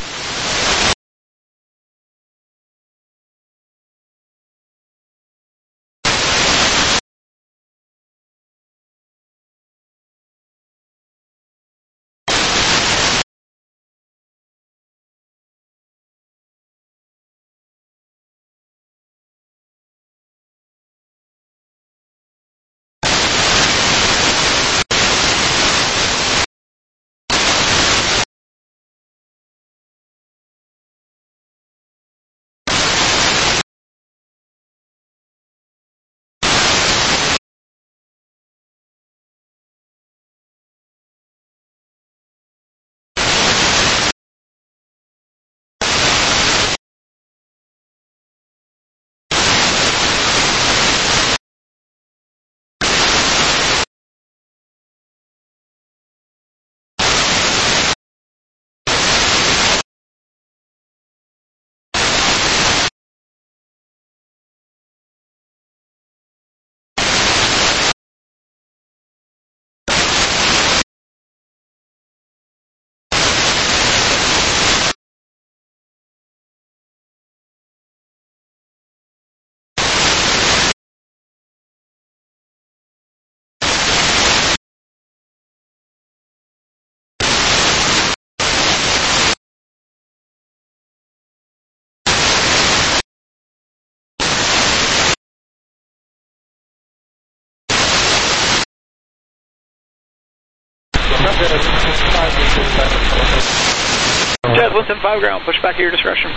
Jazz one seven five ground, push back at your discretion.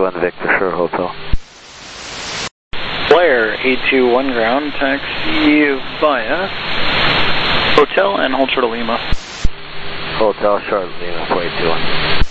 two one Victor Shore Hotel. Flyer eight two one ground, taxi via Hotel and hold short of Lima. Hotel Charlotte Lima four eight two one.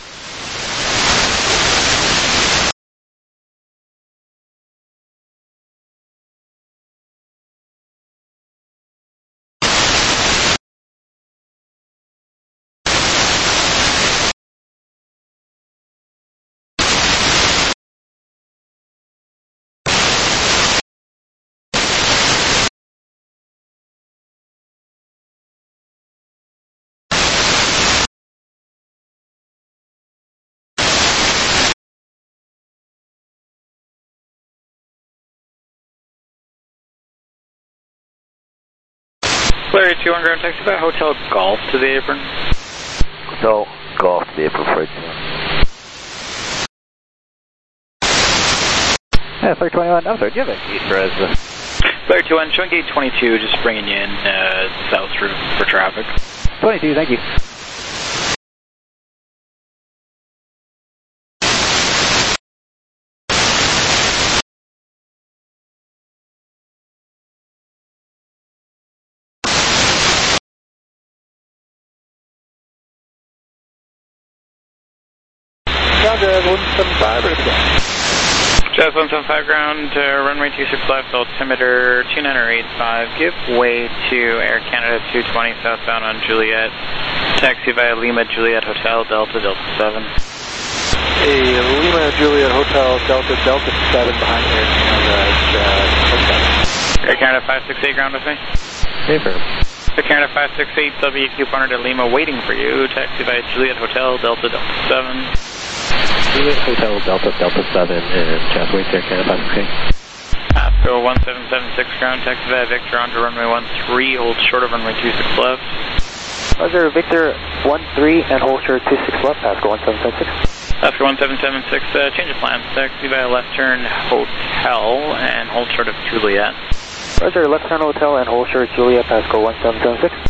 Flyer eight two one ground, taxi via Hotel Golf to the apron. Hotel Golf to the apron four eight two one. Yeah, Flyer twenty-one, I'm sorry, do you have a gate for us? Flyer two one, showing gate twenty-two, just bringing you in uh, south route for traffic. twenty-two, thank you. Jazz one seven five, ready to go. Jazz one seven five ground, uh, runway two six left, altimeter two nine eight five, give way to Air Canada two twenty southbound on Juliet, taxi via Lima Juliet Hotel, Delta Delta seven. Hey, Lima Juliet Hotel, Delta Delta seven behind Air Canada, uh, Air Canada five six eight ground with me. Paper. Air Canada five six eight, W Q Punter to Lima waiting for you, taxi via Juliet Hotel, Delta Delta seven. Juliet Hotel, Delta, Delta seven, and Jazz Wait Air Canada five six eight. Pasco one seven seven six ground, taxi via Victor onto runway one three, hold short of runway two six left. Roger, Victor one three and hold short two six left, Pasco one seven seven six. Pasco one seven seven six, uh, change of plans, taxi via left turn Hotel and hold short of Juliet. Roger, left turn Hotel and hold short Juliet, Pasco one seven seven six.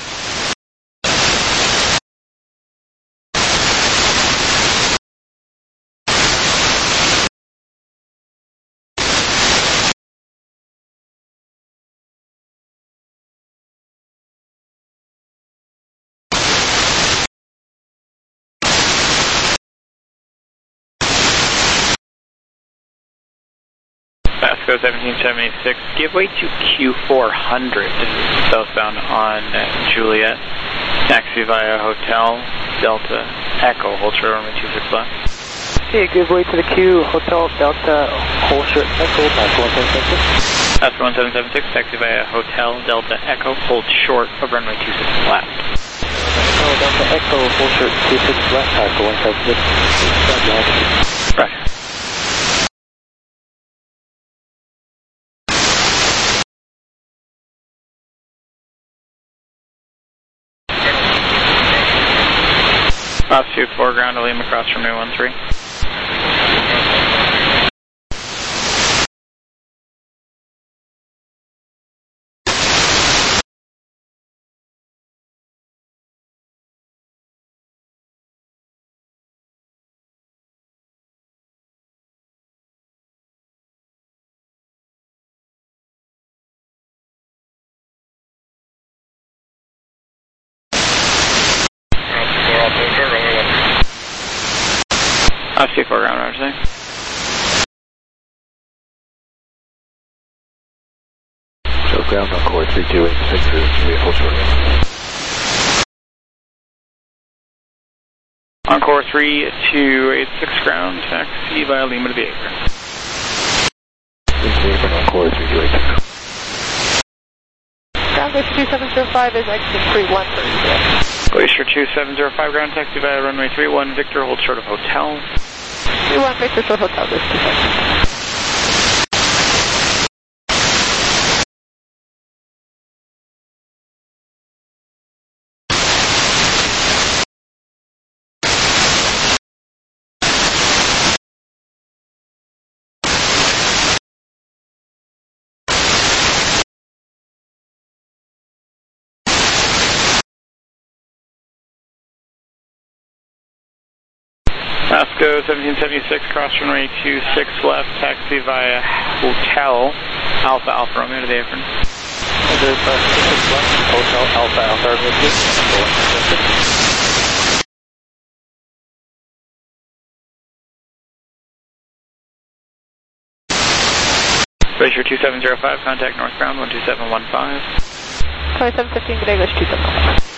Pasco seventeen seventy-six, give way to Q four hundred, southbound on uh, Juliet, taxi via Hotel, Delta, Echo, hold short runway two six left. Okay, give way to the Q, Hotel, Delta, hold short, Echo, Pasco one seven seven six. Pasco one seven seven six, taxi via Hotel, Delta, Echo, hold short of runway two six left. Hotel, Delta, Echo, hold short two six left, Pasco one seven six. Roger. Altitude four ground to Lima across from runway one three. Altitude four ground, Roger. So ground on course three two eight six is Juliet hold short. On course three two eight six ground, taxi via Lima to the apron. Into the apron on course three two eight six. Ground Glacier two seven zero five is exit three one for you. Glacier two seven zero five ground, taxi via runway three one, Victor, hold short of Hotel. three one Victor short Hotel, this two seven. Oscar seventeen seventy-six, cross runway two six left, taxi via Hotel Alpha Alpha Romeo to the apron. There's uh, two six left, Hotel Alpha Alpha Romeo. Glacier two seven zero five, contact northbound one two seven one five. twenty-seven fifteen, good day, Glacier two seven zero five.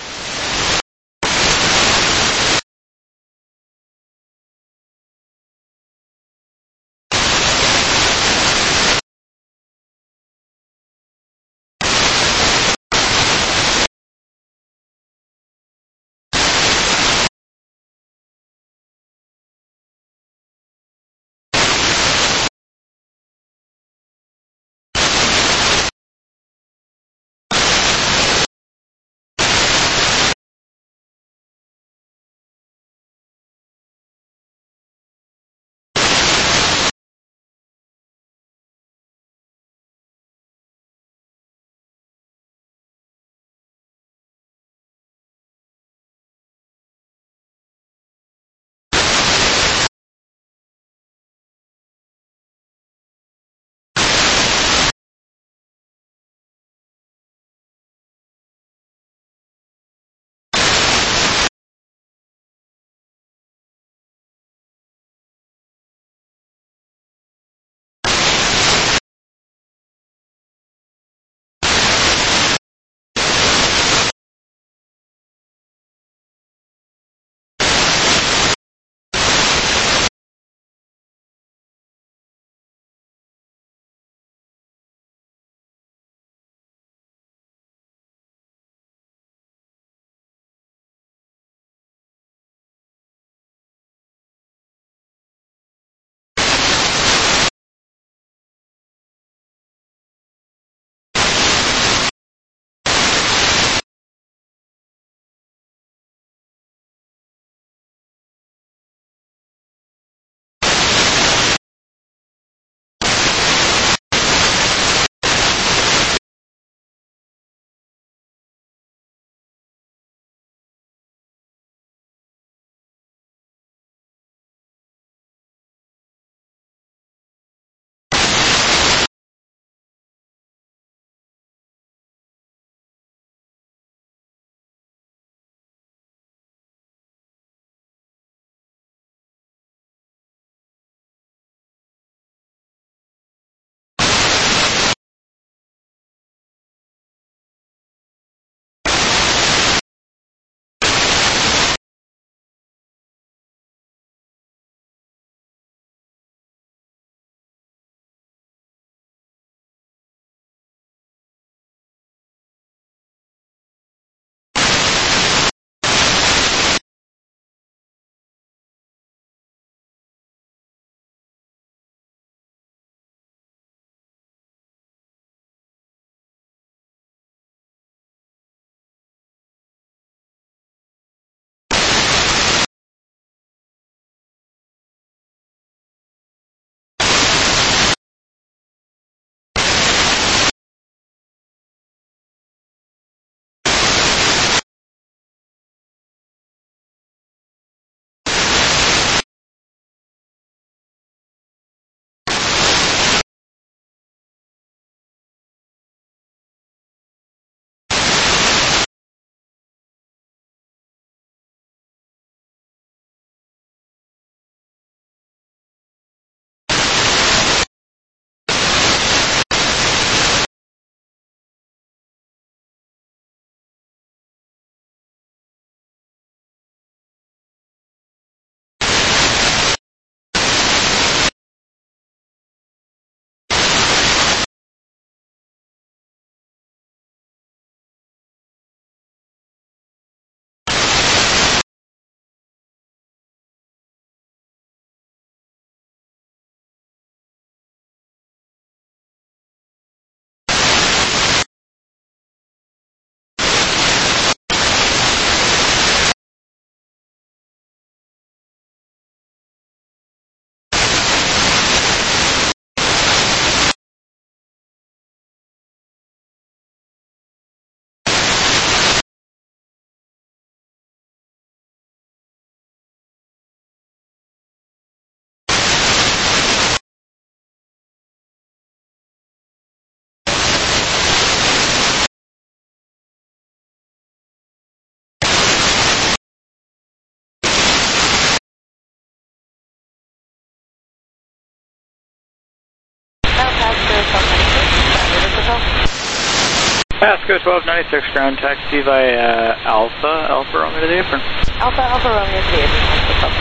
Pasco twelve ninety-six, ground taxi via uh, Alpha, Alpha Romeo to the apron. Alpha, Alpha Romeo to the apron.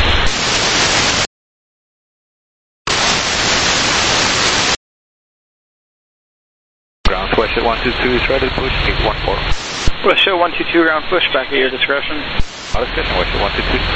Ground West one two two is ready to push, eight one four. West show one two two, ground push, back at your discretion. Alles good, West one two two.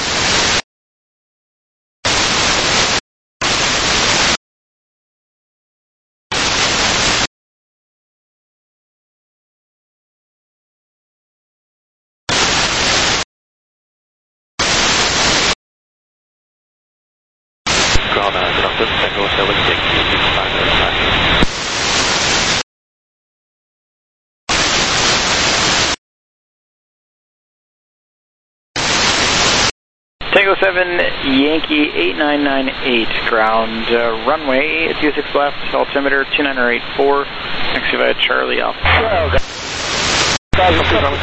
Ground uh, good afternoon, Tango seven Yankee six nine nine. Tango seven Yankee eight nine nine eight, ground uh, runway two six left, altimeter two nine eight four, next via Charlie Alpha. Charlie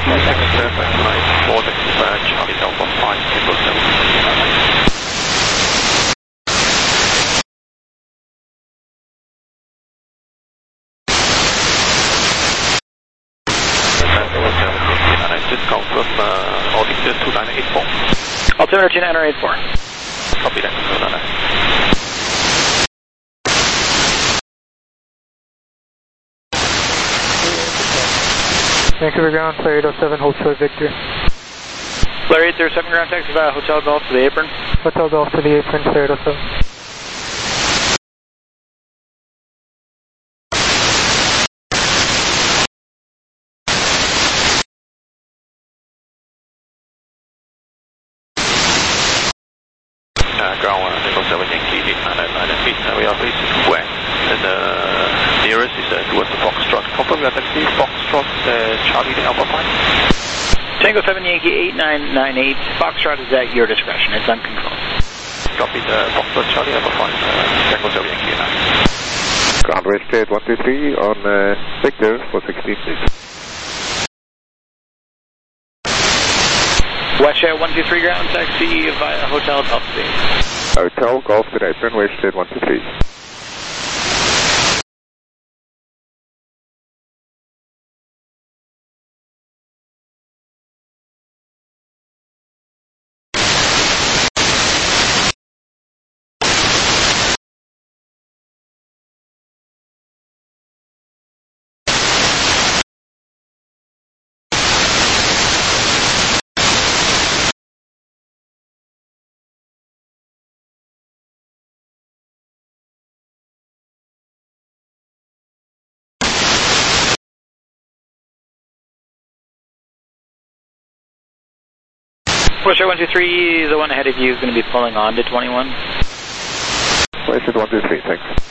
Alpha five Tango seven. Discount from uh, altimeter two nine eight four. Altimeter two nine eight four. Copy that. No, no, no. Vancouver ground, Flare eight oh seven, hold short Victor. Flare eight oh seven, ground taxi via Hotel Golf to the apron. Hotel Golf to the apron, Flare eight oh seven. Uh, ground one, Tango seven Yankee eight nine nine eight, uh, we are facing west, and the uh, nearest is uh, towards the Foxtrot. Confirm your taxi, Foxtrot, uh, Charlie Alpha five. Tango seven Yankee eight nine nine eight, Foxtrot is at your discretion, it's uncontrolled. Copy the Foxtrot, Charlie Alpha five, uh, Tango seven Yankee eight nine. Ground West one two three on uh, Victor for sixteen, please. West Jet one two three, ground taxi via Hotel Golf to the apron. Hotel Golf to the apron, West one two three. West Jet one two three, the one ahead of you is going to be pulling on to twenty-one. West one two three, thanks.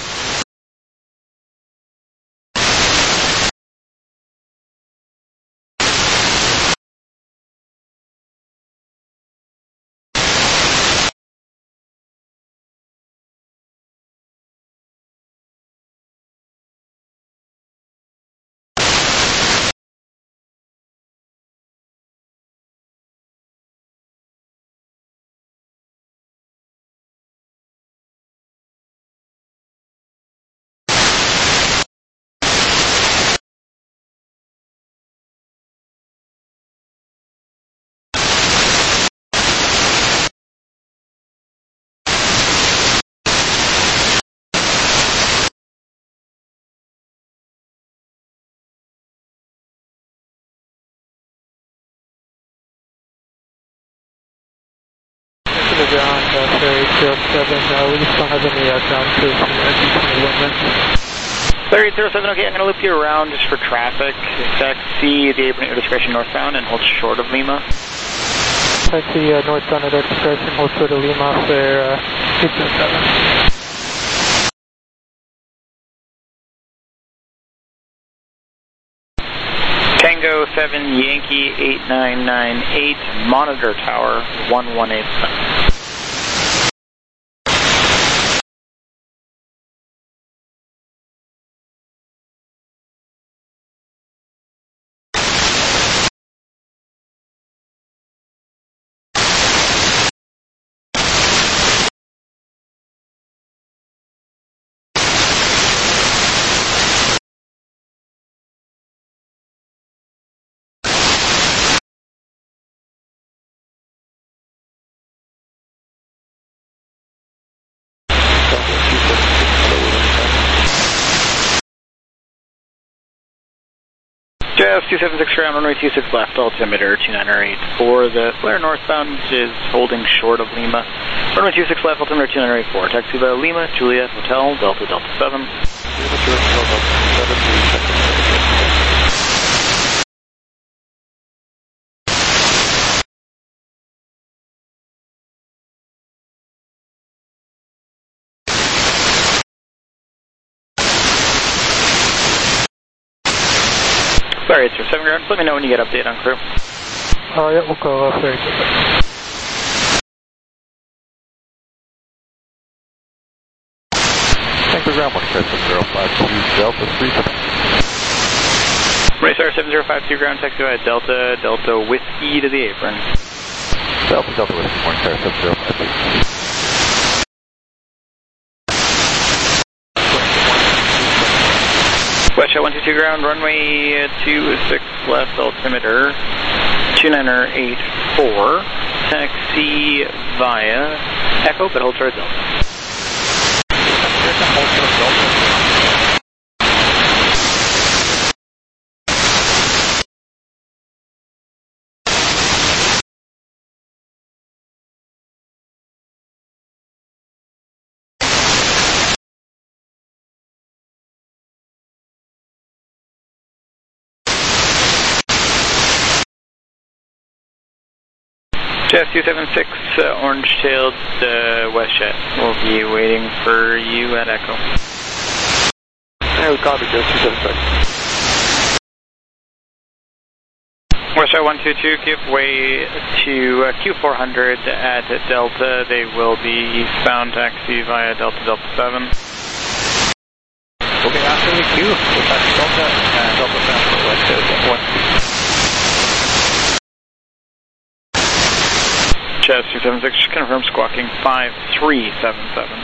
To the ground, uh, Flare eight oh seven, uh, we just don't have any uh, ground crews from the twenty-one. Flare eight oh seven, okay, I'm going to loop you around just for traffic. Taxi the apron at your discretion northbound and hold short of Lima. Taxi uh, northbound at our discretion, hold short of Lima, Flare uh, eight oh seven. Tango seven Yankee eight nine nine eight, monitor tower one one eight seven. Jazz two seven six ground, runway two six left, altimeter two nine eight four. The flare northbound is holding short of Lima. Runway two six left, altimeter two nine eight four. Taxi by Lima, Juliet Hotel, Delta Delta seven. Lima, Juliet Hotel, Delta seven. Sorry, it's your seven ground. Let me know when you get update on crew. Oh, yeah, we'll go off there. Thank you, ground one, seven zero five two, Delta three seven. Racer seven zero five two ground, taxi by Delta, Delta Whiskey to the apron. Delta, Delta Whiskey, one, seven zero five two. West one two two ground, runway two six left, altimeter two nine eight four. Taxi via Echo, but hold towards Delta. Jazz two seven six, uh, orange-tailed uh, WestJet. We'll be waiting for you at Echo. Hey, we copy, Jazz two seven six. WestJet one two two, give way to uh, Q four hundred at Delta. They will be eastbound taxi via Delta Delta seven. Okay, after the Q, we'll taxi Delta and Delta seven for WestJet one. Jazz two seven six, confirm squawking five three seven seven.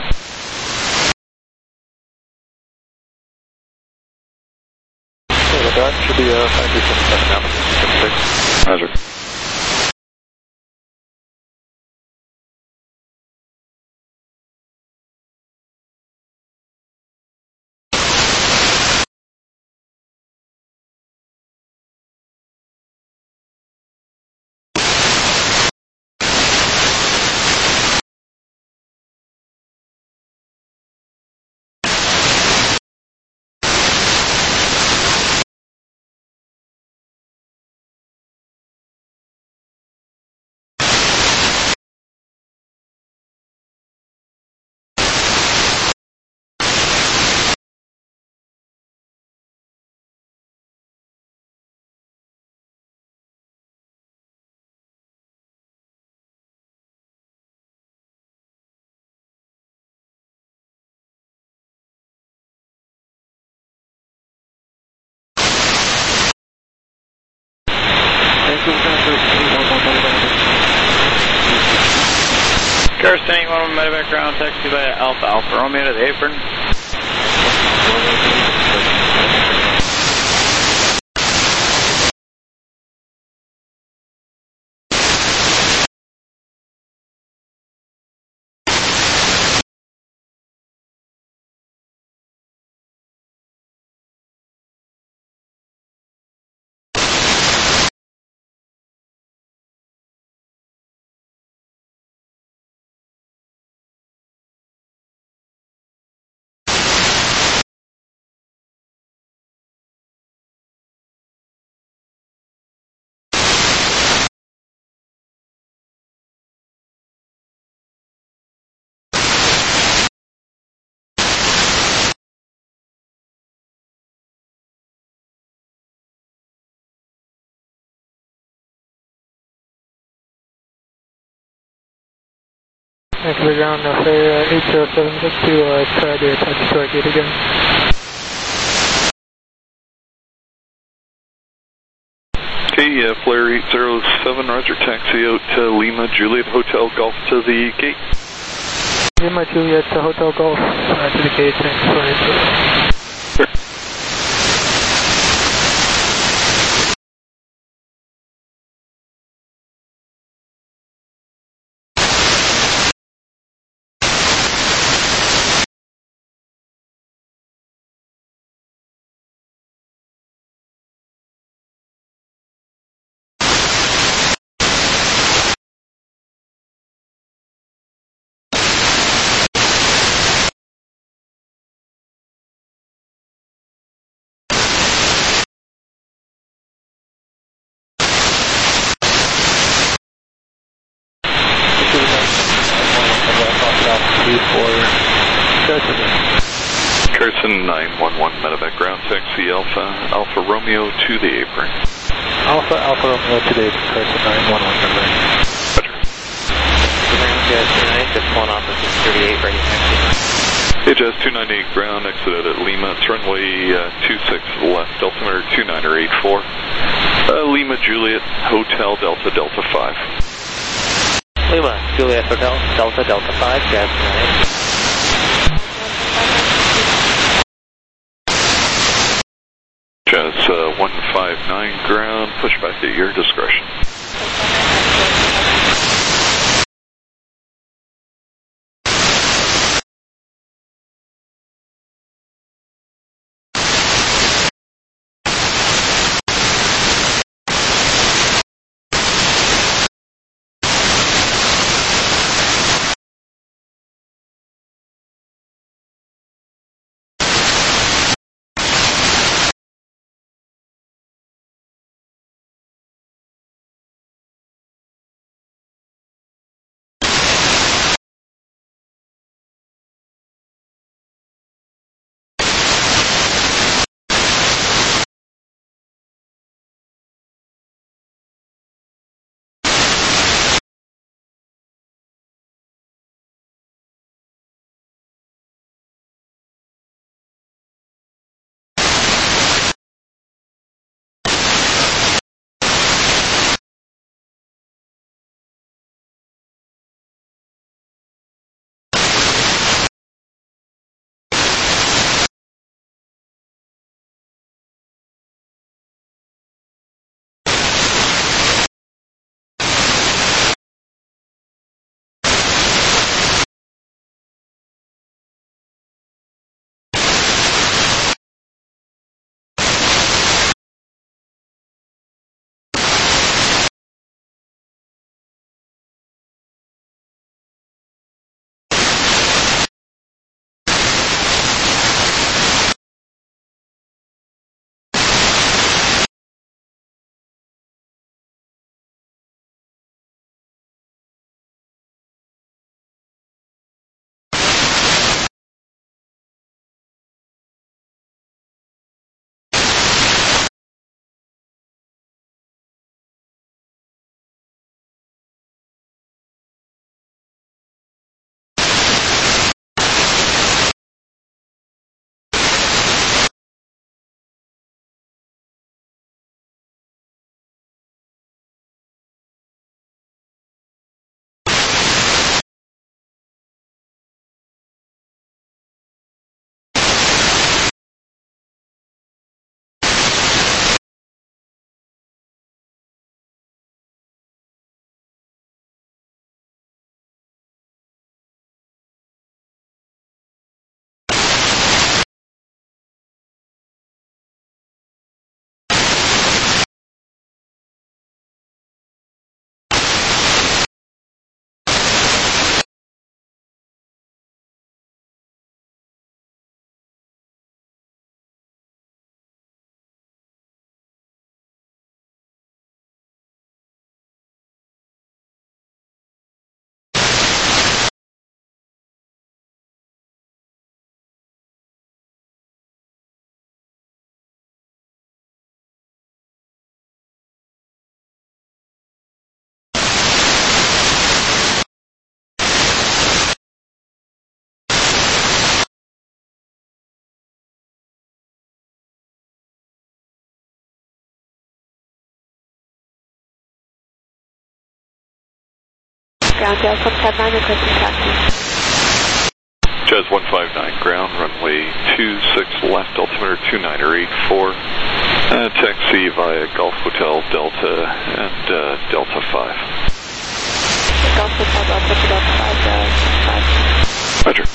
Okay, with that, should be uh, five three seven seven now, two seven six. Roger. Kirsten eighty-one, medevac ground, taxi by Alpha Alpha Romeo to the apron. Thanks for the ground, uh, say uh, eight zero seven six to uh, try to touch to our gate again. Okay, uh, flare eight zero seven, roger, taxi out to Lima Juliet Hotel Golf to the gate. Lima Juliet to Hotel Golf uh, to the gate, thanks for it. Sure. nine one one Medevac ground taxi Alpha, Alpha Romeo to the apron. Alpha, Alpha Romeo to the apron, correct to nine one one Medevac. Roger. Ground Jazz two ninety-eight, just one opposite thirty-eight, ready taxi. Hey Jazz two ninety-eight ground, exited at Lima, it's runway uh, two six left, altimeter two niner eight four. Uh, Lima Juliet, Hotel Delta Delta five. Lima, Juliet Hotel, Delta Delta five, Jazz two ninety-eight. Jazz uh, one five nine ground, push back at your discretion. Ground Jazz one five nine, requesting taxi. Jazz one five nine ground, runway two six left, altimeter two niner eight four. Uh, taxi via Golf Hotel Delta and uh, Delta five. Golf Hotel Delta to Delta five, uh, five. Roger.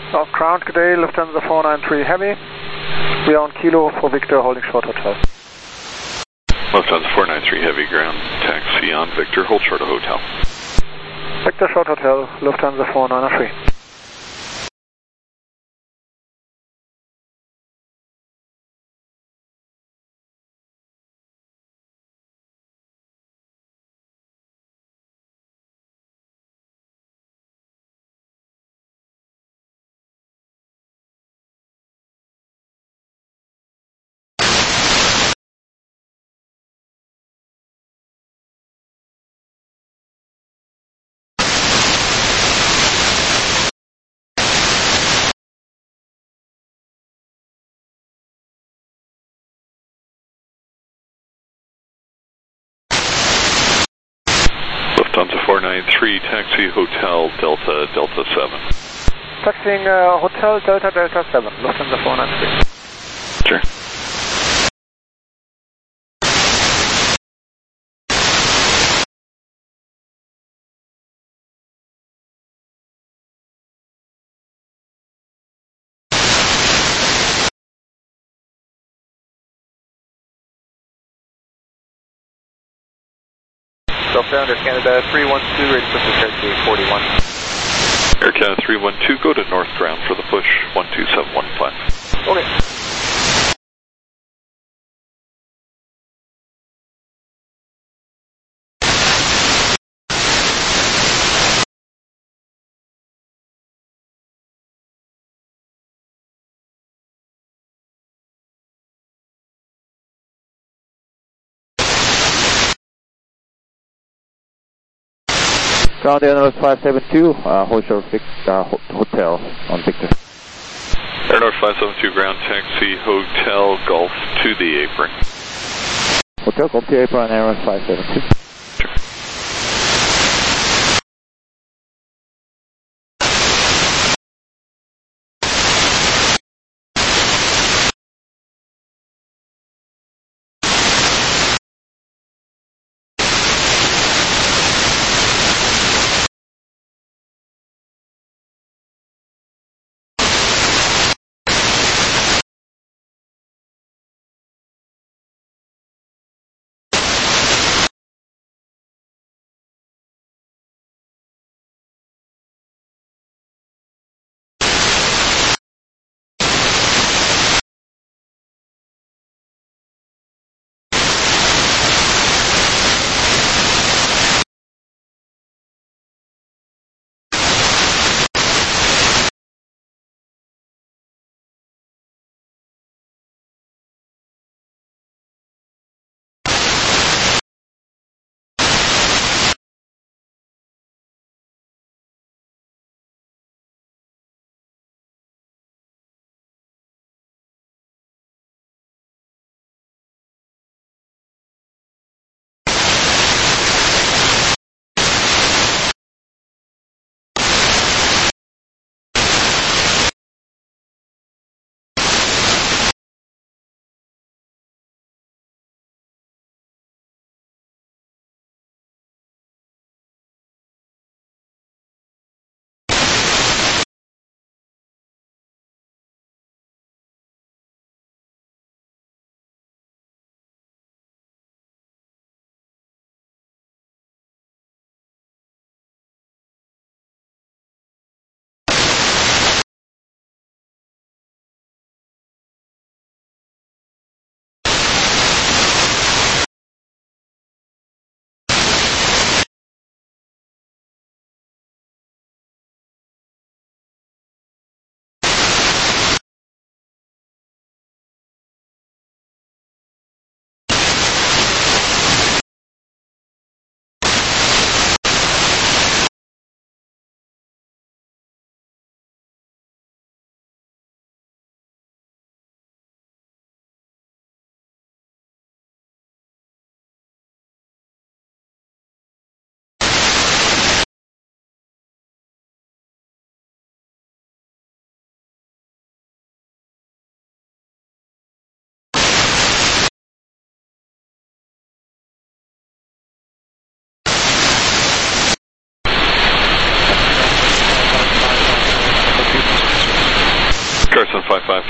Off ground, good day, Lufthansa four nine three Heavy. We are on Kilo for Victor, holding short hotel. Lufthansa four nine three Heavy, ground taxi on Victor, hold short of hotel. Victor, short hotel, Lufthansa four nine three. Lufthansa four nine three, taxi Hotel Delta Delta seven. Taxiing uh, Hotel Delta Delta seven, Lufthansa four nine three. Sure. Southbound Air Canada three one two, ready to push the taxi forty-one. Air Canada three one two, go to north ground for the push, one two seven one flat. Okay. Ground Air North five seven two, uh, hold short Vic, uh, hotel on Victor. Air North five seven two, ground taxi Hotel Golf to the apron. Hotel Golf to the apron, Air North five seven two.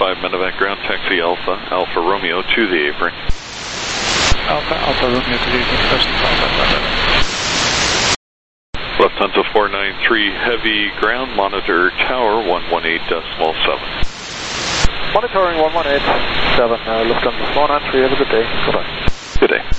five medevac ground, taxi Alpha, Alpha Romeo to the apron. Alpha, Alpha Romeo to the apron, question Alpha, Alpha. Lufthansa four nine three, heavy ground, monitor tower one one eight decimal seven. Monitoring one one eight seven, uh, Lufthansa four nine three, have a good day. Goodbye. Good day.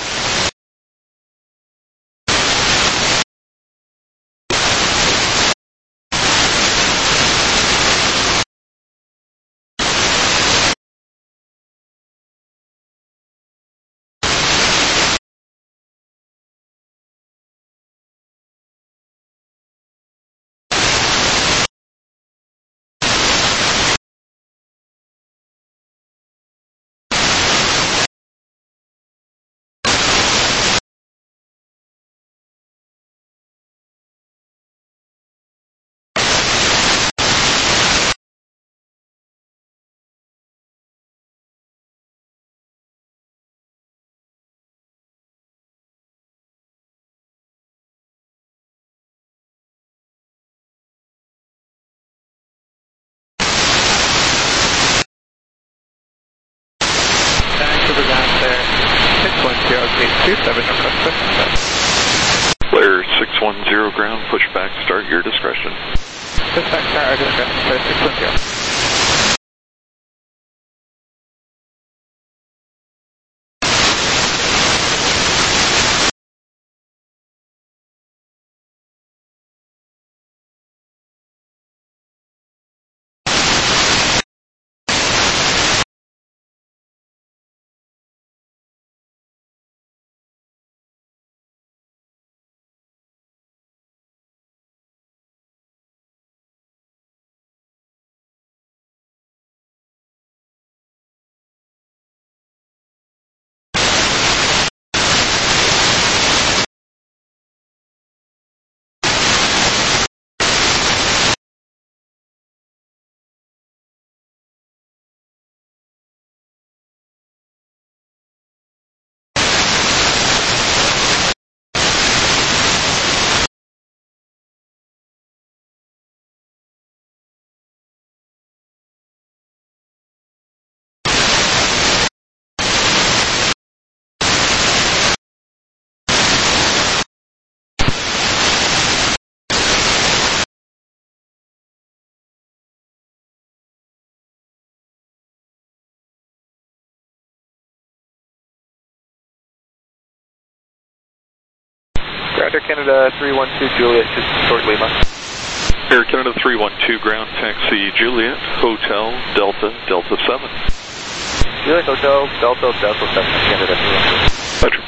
Flare six one zero ground, push back, start your discretion. Push back, start our discretion, Flare six one zero. Air Canada three one two Juliet to Short Lima. Air Canada three one two ground, taxi Juliet, Hotel, Delta, Delta seven. Juliet Hotel, Delta, Delta seven, Canada three one two. Roger.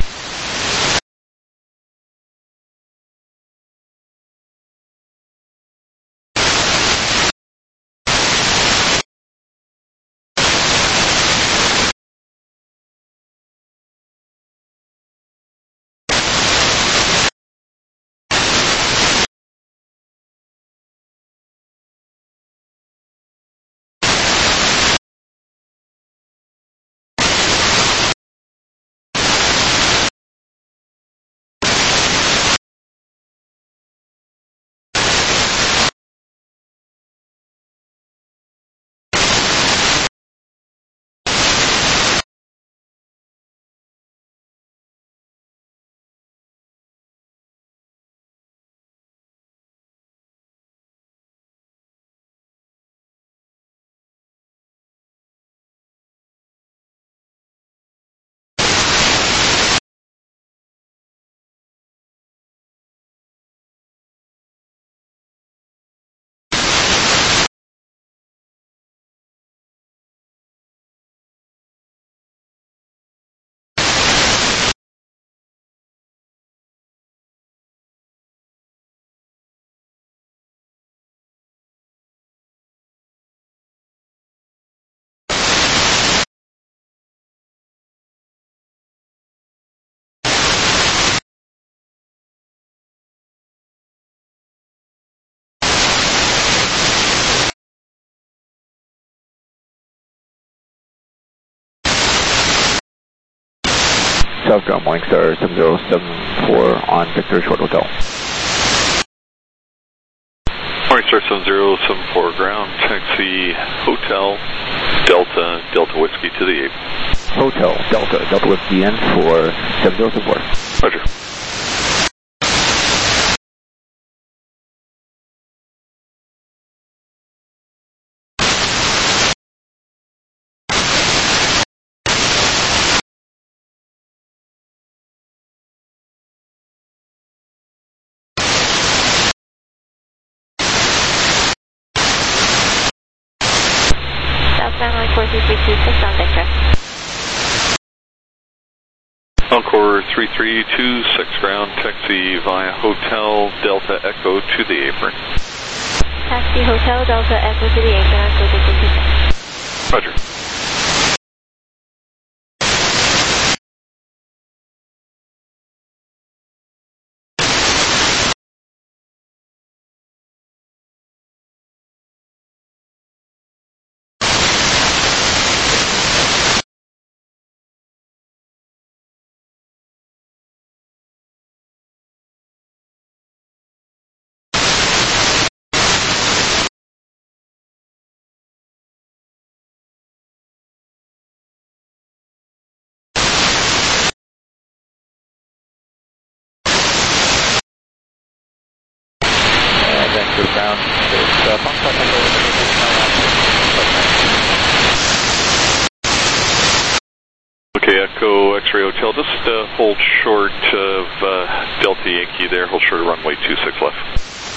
Southbound Morningstar seven zero seven four on Victor Short Hotel. Morningstar seven zero seven four ground, taxi Hotel, Delta, Delta Whiskey to the eight. Hotel, Delta, Delta Whiskey in for seven zero four. Roger. Runway four three three two six on Victor. Encore three three two six ground, taxi via Hotel Delta Echo to the apron. Taxi Hotel Delta Echo to the apron on four three three two six. Roger. Ground, it's uh, Fox Echo Okay, Echo X-Ray Hotel, just uh, hold short of uh, Delta Yankee there, hold short of runway two six left.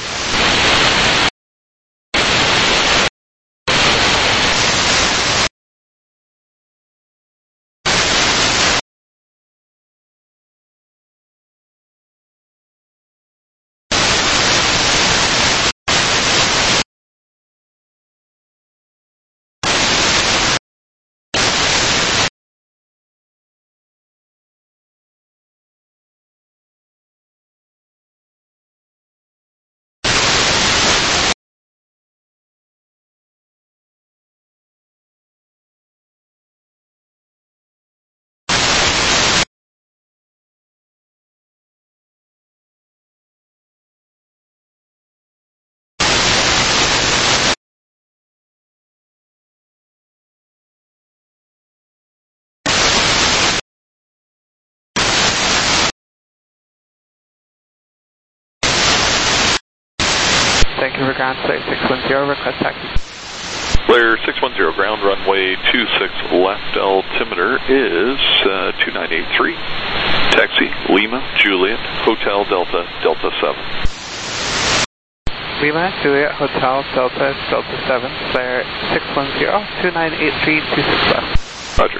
Thank you for ground, Flair six one zero, request taxi. Flair six one zero, ground runway two six left, altimeter is uh, two nine eight three. Taxi, Lima, Juliet, Hotel Delta, Delta seven. Lima, Juliet, Hotel, Delta, Delta seven, Flair six one zero, two nine eight three, two six left. Roger.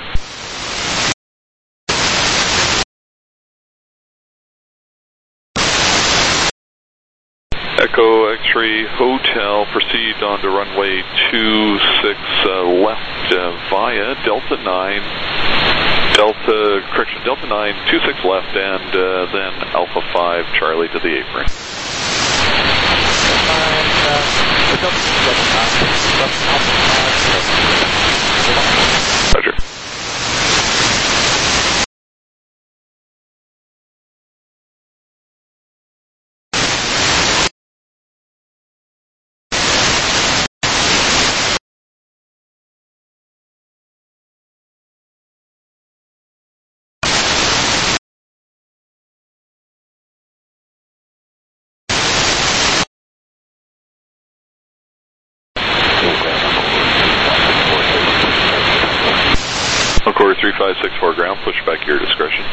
Echo X-Ray Hotel, proceed on to runway two six uh, left uh, via Delta nine, Delta, correction, Delta nine, two six left, and uh, then Alpha five, Charlie to the apron. Roger. Encore three five six four ground, push back your discretion.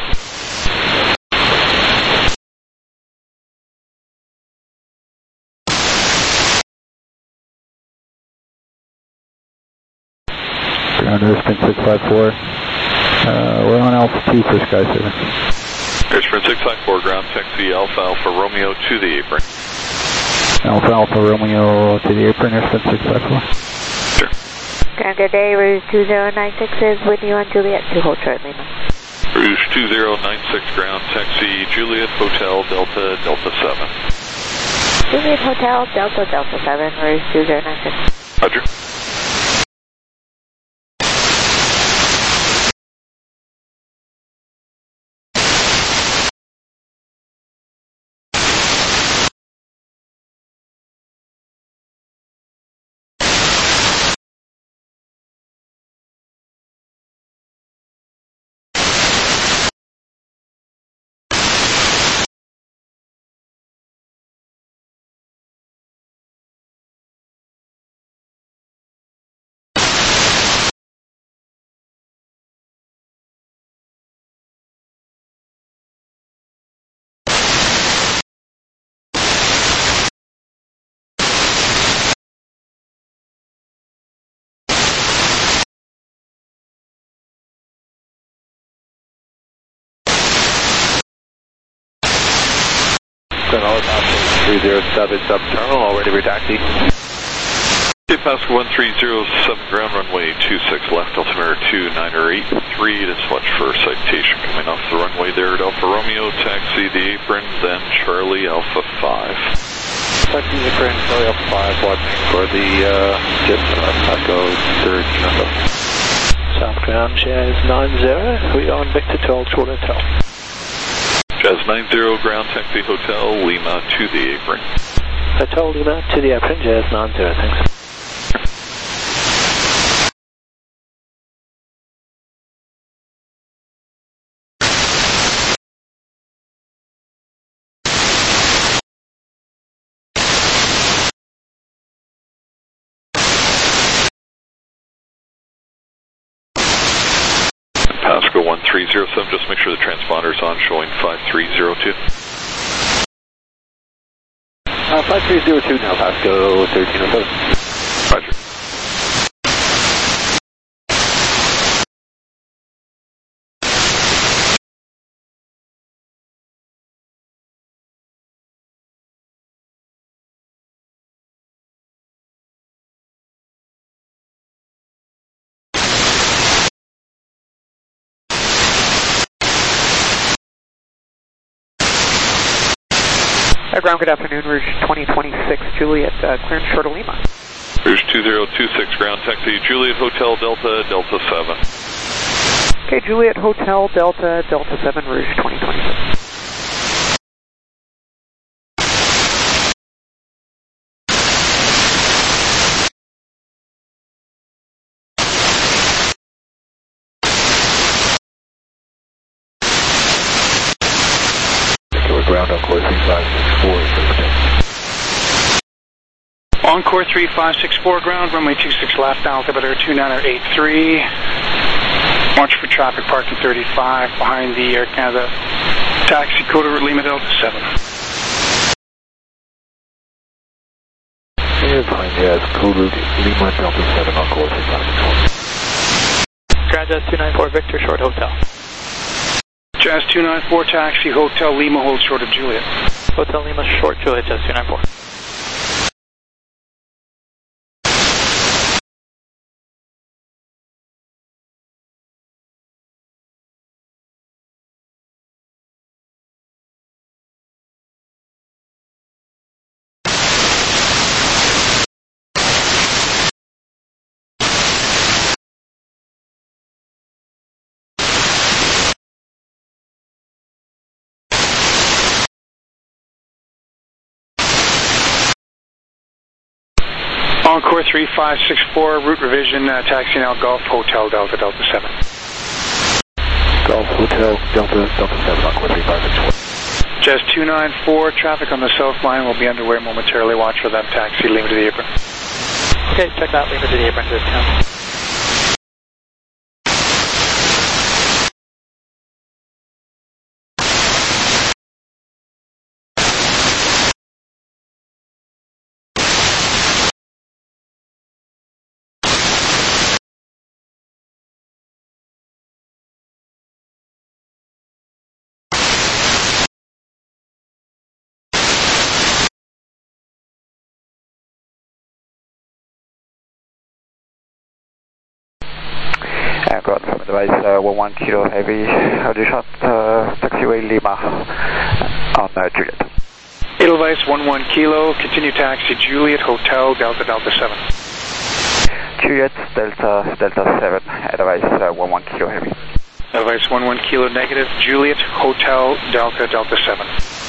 Ground Airsprint six five four. Uh, we're on Alpha two for Sky seven. Airsprint six five four, ground taxi Alpha Alpha Romeo to the apron. Alpha Alpha Romeo to the apron, Airsprint six five four. Sure. Ground good day, Rouge two zero nine six is with you on Juliet to hold short, Lima. Rouge two zero nine six, ground taxi Juliet Hotel Delta Delta seven. Juliet Hotel Delta Delta seven, Rouge two zero nine six. Roger. Then all passing three zero seven sub-terminal, all ready for taxi. Okay, Pascal one three zero seven, ground runway two six left, altimeter two niner eight three to select for citation coming off the runway there at Alfa Romeo, taxi the apron, then Charlie Alpha five. Taxi the apron, Charlie Alpha five, watching for the uh, J I T, uh, Pascal thirteen Alpha. South ground, Jazz nine zero, we are on Victor to Short Hotel. Jazz nine zero, ground taxi Hotel Lima to the apron. Hotel Lima to the apron, Jazz nine zero, thanks. Pascal one three zero seven, just make sure the transponder's on, showing five three zero two. Uh, five three zero two now, Pascal thirteen oh seven. Roger. Hi, ground, good afternoon, Rouge twenty twenty-six, Juliet, uh, clearance short of Lima. Rouge two zero two six, ground taxi, Juliet Hotel Delta, Delta seven. Okay, Juliet Hotel Delta, Delta seven, Rouge twenty twenty-six. Ground on course three five six four. Encore three five six four, ground, runway two six left, altimeter two niner eight three. Watch for traffic parking thirty-five behind the Air Canada taxi code over Lima Delta seven. And behind Jazz code route Lima Delta seven on course three five six four. Ground Jazz two nine four, Victor, short hotel. Jazz two nine four, taxi, Hotel Lima, hold short of Juliet. Hotel Lima, short, Juliet, Jazz two nine four. Encore three five six four, route revision, uh, taxi now Golf Hotel Delta Delta seven. Golf Hotel Delta Delta seven on course three five six four. Jazz two nine four, traffic on the south line will be underway momentarily. Watch for that taxi, Lima to the apron. Okay, check that, Lima to the apron this time. Aircraft from device uh, one one kilo heavy, Aldershot, uh, taxiway Lima on uh, Juliet. Edelweiss one one kilo, continue taxi Juliet Hotel Delta Delta seven. Juliet Delta Delta seven, Edelweiss uh, one one kilo heavy. Edelweiss one one kilo negative, Juliet Hotel Delta Delta seven.